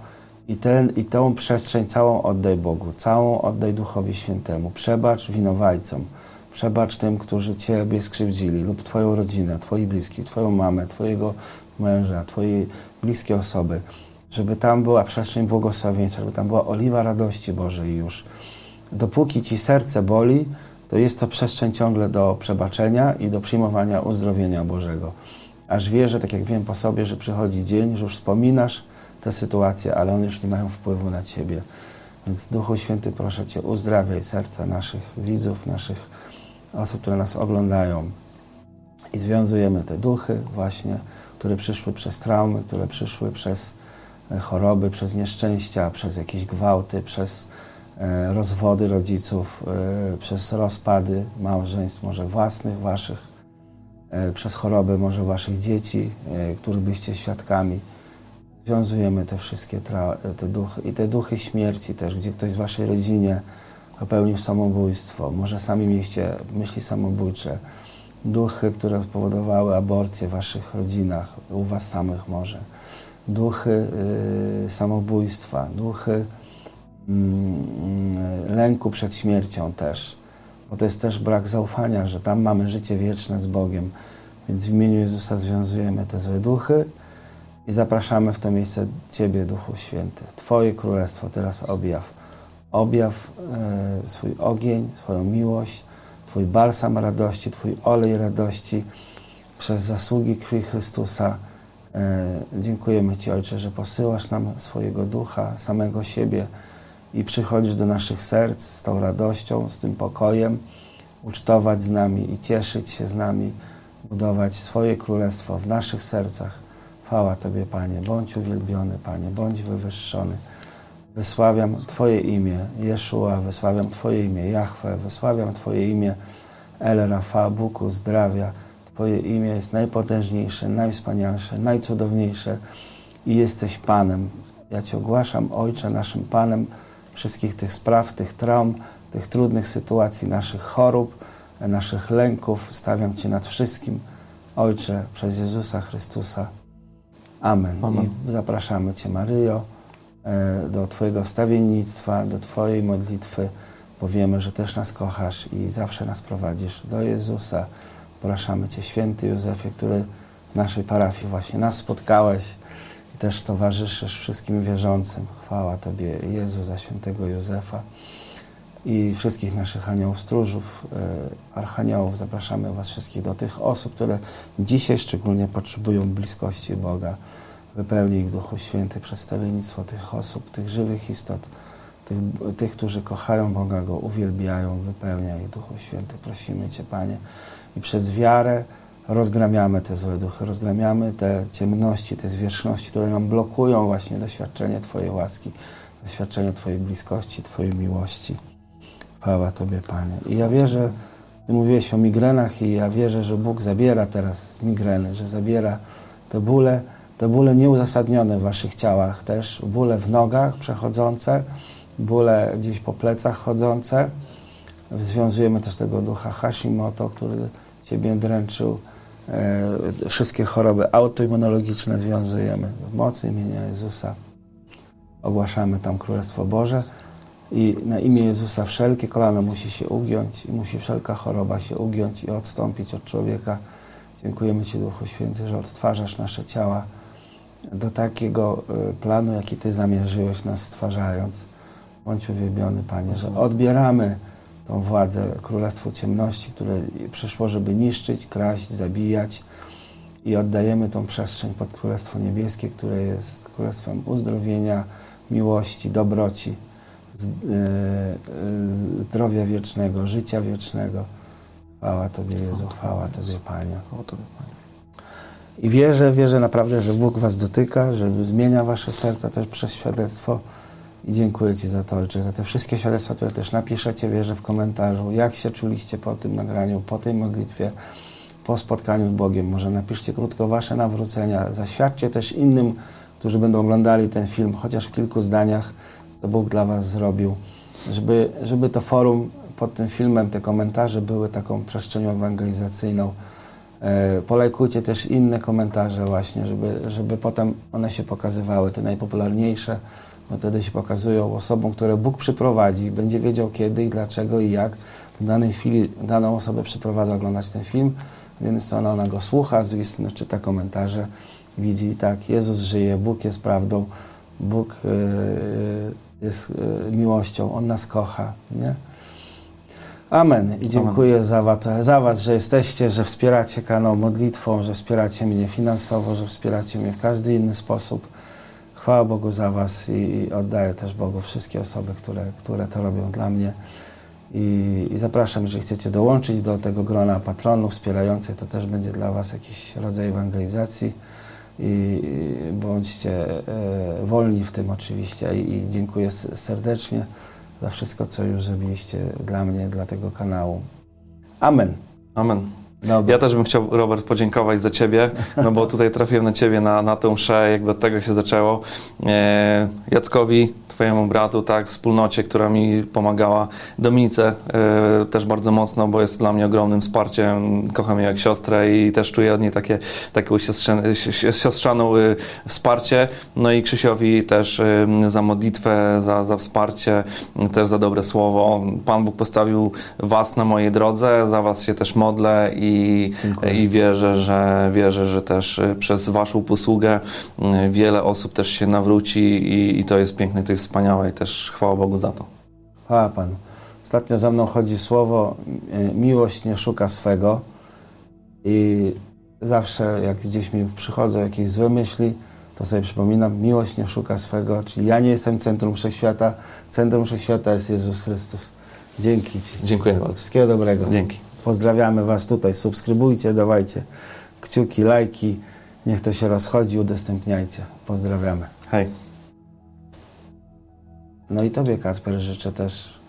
Speaker 1: i tą przestrzeń całą oddaj Bogu, całą oddaj Duchowi Świętemu. Przebacz winowajcom, przebacz tym, którzy Ciebie skrzywdzili lub Twoją rodzinę, Twoich bliskich, Twoją mamę, Twojego męża, Twojej bliskie osoby, żeby tam była przestrzeń błogosławieństwa, żeby tam była oliwa radości Bożej już. Dopóki Ci serce boli, to jest to przestrzeń ciągle do przebaczenia i do przyjmowania uzdrowienia Bożego. Aż wierzę, tak jak wiem po sobie, że przychodzi dzień, że już wspominasz te sytuacje, ale one już nie mają wpływu na Ciebie. Więc Duchu Święty, proszę Cię, uzdrawiaj serca naszych widzów, naszych osób, które nas oglądają. I związujemy te duchy właśnie, które przyszły przez traumy, które przyszły przez choroby, przez nieszczęścia, przez jakieś gwałty, przez rozwody rodziców, przez rozpady małżeństw, może własnych, waszych, przez choroby może waszych dzieci, których byście świadkami. Związujemy te wszystkie te duchy i te duchy śmierci też, gdzie ktoś z waszej rodzinie popełnił samobójstwo, może sami mieliście myśli samobójcze, duchy, które spowodowały aborcję w waszych rodzinach, u was samych może, duchy samobójstwa, duchy lęku przed śmiercią też, bo to jest też brak zaufania, że tam mamy życie wieczne z Bogiem, więc w imieniu Jezusa związujemy te złe duchy i zapraszamy w to miejsce Ciebie, Duchu Święty. Twoje Królestwo teraz objaw swój ogień, swoją miłość, Twój balsam radości, Twój olej radości przez zasługi krwi Chrystusa. Dziękujemy Ci, Ojcze, że posyłasz nam swojego Ducha, samego siebie i przychodzisz do naszych serc z tą radością, z tym pokojem, ucztować z nami i cieszyć się z nami, budować swoje Królestwo w naszych sercach. Chwała Tobie, Panie. Bądź uwielbiony, Panie. Bądź wywyższony. Wysławiam Twoje imię, Jeszua, wysławiam Twoje imię, Jahwe, wysławiam Twoje imię, El Rafa, Bóg uzdrawia. Twoje imię jest najpotężniejsze, najwspanialsze, najcudowniejsze i jesteś Panem. Ja Cię ogłaszam, Ojcze, naszym Panem wszystkich tych spraw, tych traum, tych trudnych sytuacji, naszych chorób, naszych lęków. Stawiam Cię nad wszystkim, Ojcze, przez Jezusa Chrystusa. Amen.
Speaker 2: Amen.
Speaker 1: I zapraszamy Cię, Maryjo, do Twojego wstawiennictwa, do Twojej modlitwy, bo wiemy, że też nas kochasz i zawsze nas prowadzisz do Jezusa. Zapraszamy Cię, święty Józefie, który w naszej parafii właśnie nas spotkałeś i też towarzyszysz wszystkim wierzącym. Chwała Tobie, Jezu, za świętego Józefa i wszystkich naszych aniołów, stróżów, archaniołów. Zapraszamy Was wszystkich do tych osób, które dzisiaj szczególnie potrzebują bliskości Boga. Wypełnij ich w Duchu Święty, przedstawienictwo tych osób, tych żywych istot, tych, którzy kochają Boga, Go uwielbiają, wypełniaj ich Duchu Święty. Prosimy Cię, Panie. I przez wiarę rozgramiamy te złe duchy, rozgramiamy te ciemności, te zwierzchności, które nam blokują właśnie doświadczenie Twojej łaski, doświadczenie Twojej bliskości, Twojej miłości. Chwała Tobie, Panie. I ja wierzę, Ty mówiłeś o migrenach i ja wierzę, że Bóg zabiera teraz migreny, że zabiera te bóle nieuzasadnione w Waszych ciałach też, bóle w nogach przechodzące, bóle gdzieś po plecach chodzące. Związujemy też tego ducha Hashimoto, który Ciebie dręczył. Wszystkie choroby autoimmunologiczne związujemy. W mocy imienia Jezusa ogłaszamy tam Królestwo Boże i na imię Jezusa wszelkie kolano musi się ugiąć i musi wszelka choroba się ugiąć i odstąpić od człowieka. Dziękujemy Ci, Duchu Święty, że odtwarzasz nasze ciała do takiego planu, jaki Ty zamierzyłeś nas stwarzając. Bądź uwielbiony, Panie, że odbieramy tą władzę Królestwu Ciemności, które przyszło, żeby niszczyć, kraść, zabijać i oddajemy tą przestrzeń pod Królestwo Niebieskie, które jest Królestwem uzdrowienia, miłości, dobroci, zdrowia wiecznego, życia wiecznego. Chwała Tobie, Jezu, chwała Tobie, Panie. I wierzę naprawdę, że Bóg Was dotyka, że zmienia Wasze serca też przez świadectwo. I dziękuję Ci za to, Ojcze, za te wszystkie świadectwa, które też napiszecie, wierzę, w komentarzu, jak się czuliście po tym nagraniu, po tej modlitwie, po spotkaniu z Bogiem. Może napiszcie krótko Wasze nawrócenia, zaświadczcie też innym, którzy będą oglądali ten film, chociaż w kilku zdaniach, co Bóg dla Was zrobił, żeby to forum pod tym filmem, te komentarze były taką przestrzenią ewangelizacyjną. Polajkujcie też inne komentarze właśnie, żeby potem one się pokazywały, te najpopularniejsze, bo wtedy się pokazują osobom, które Bóg przyprowadzi, będzie wiedział kiedy i dlaczego i jak w danej chwili daną osobę przyprowadza oglądać ten film, więc to ona go słucha, z drugiej strony czyta komentarze, widzi i tak, Jezus żyje, Bóg jest prawdą, Bóg jest miłością, On nas kocha, nie? Amen. I dziękuję za Was, że jesteście, że wspieracie kanał modlitwą, że wspieracie mnie finansowo, że wspieracie mnie w każdy inny sposób. Chwała Bogu za Was i oddaję też Bogu wszystkie osoby, które to robią dla mnie. I zapraszam, jeżeli chcecie dołączyć do tego grona patronów wspierających, to też będzie dla Was jakiś rodzaj ewangelizacji i bądźcie wolni w tym oczywiście i dziękuję serdecznie za wszystko, co już zrobiliście dla mnie, dla tego kanału. Amen.
Speaker 2: Amen.
Speaker 1: Dobra.
Speaker 2: Ja też bym chciał, Robert, podziękować za Ciebie, no bo tutaj trafiłem na Ciebie na tę mszę, jakby od tego się zaczęło. Jackowi, Twojemu bratu, tak, wspólnocie, która mi pomagała, Dominice też bardzo mocno, bo jest dla mnie ogromnym wsparciem, kocham ją jak siostrę i też czuję od niej takie siostrzaną wsparcie, no i Krzysiowi też za modlitwę, za wsparcie, też za dobre słowo. Pan Bóg postawił Was na mojej drodze, za Was się też modlę i wierzę, że też przez Waszą posługę wiele osób też się nawróci i to jest piękne, to jest wspaniałe i też chwała Bogu za to.
Speaker 1: Chwała Panu. Ostatnio za mną chodzi słowo, miłość nie szuka swego i zawsze jak gdzieś mi przychodzą jakieś złe myśli, to sobie przypominam, miłość nie szuka swego, czyli ja nie jestem centrum wszechświata, centrum wszechświata jest Jezus Chrystus. Dzięki Ci.
Speaker 2: Dziękuję bardzo.
Speaker 1: Wszystkiego dobrego.
Speaker 2: Dzięki.
Speaker 1: Pozdrawiamy Was tutaj, subskrybujcie, dawajcie kciuki, lajki, niech to się rozchodzi, udostępniajcie. Pozdrawiamy.
Speaker 2: Hej.
Speaker 1: No i Tobie, Kacper, życzę też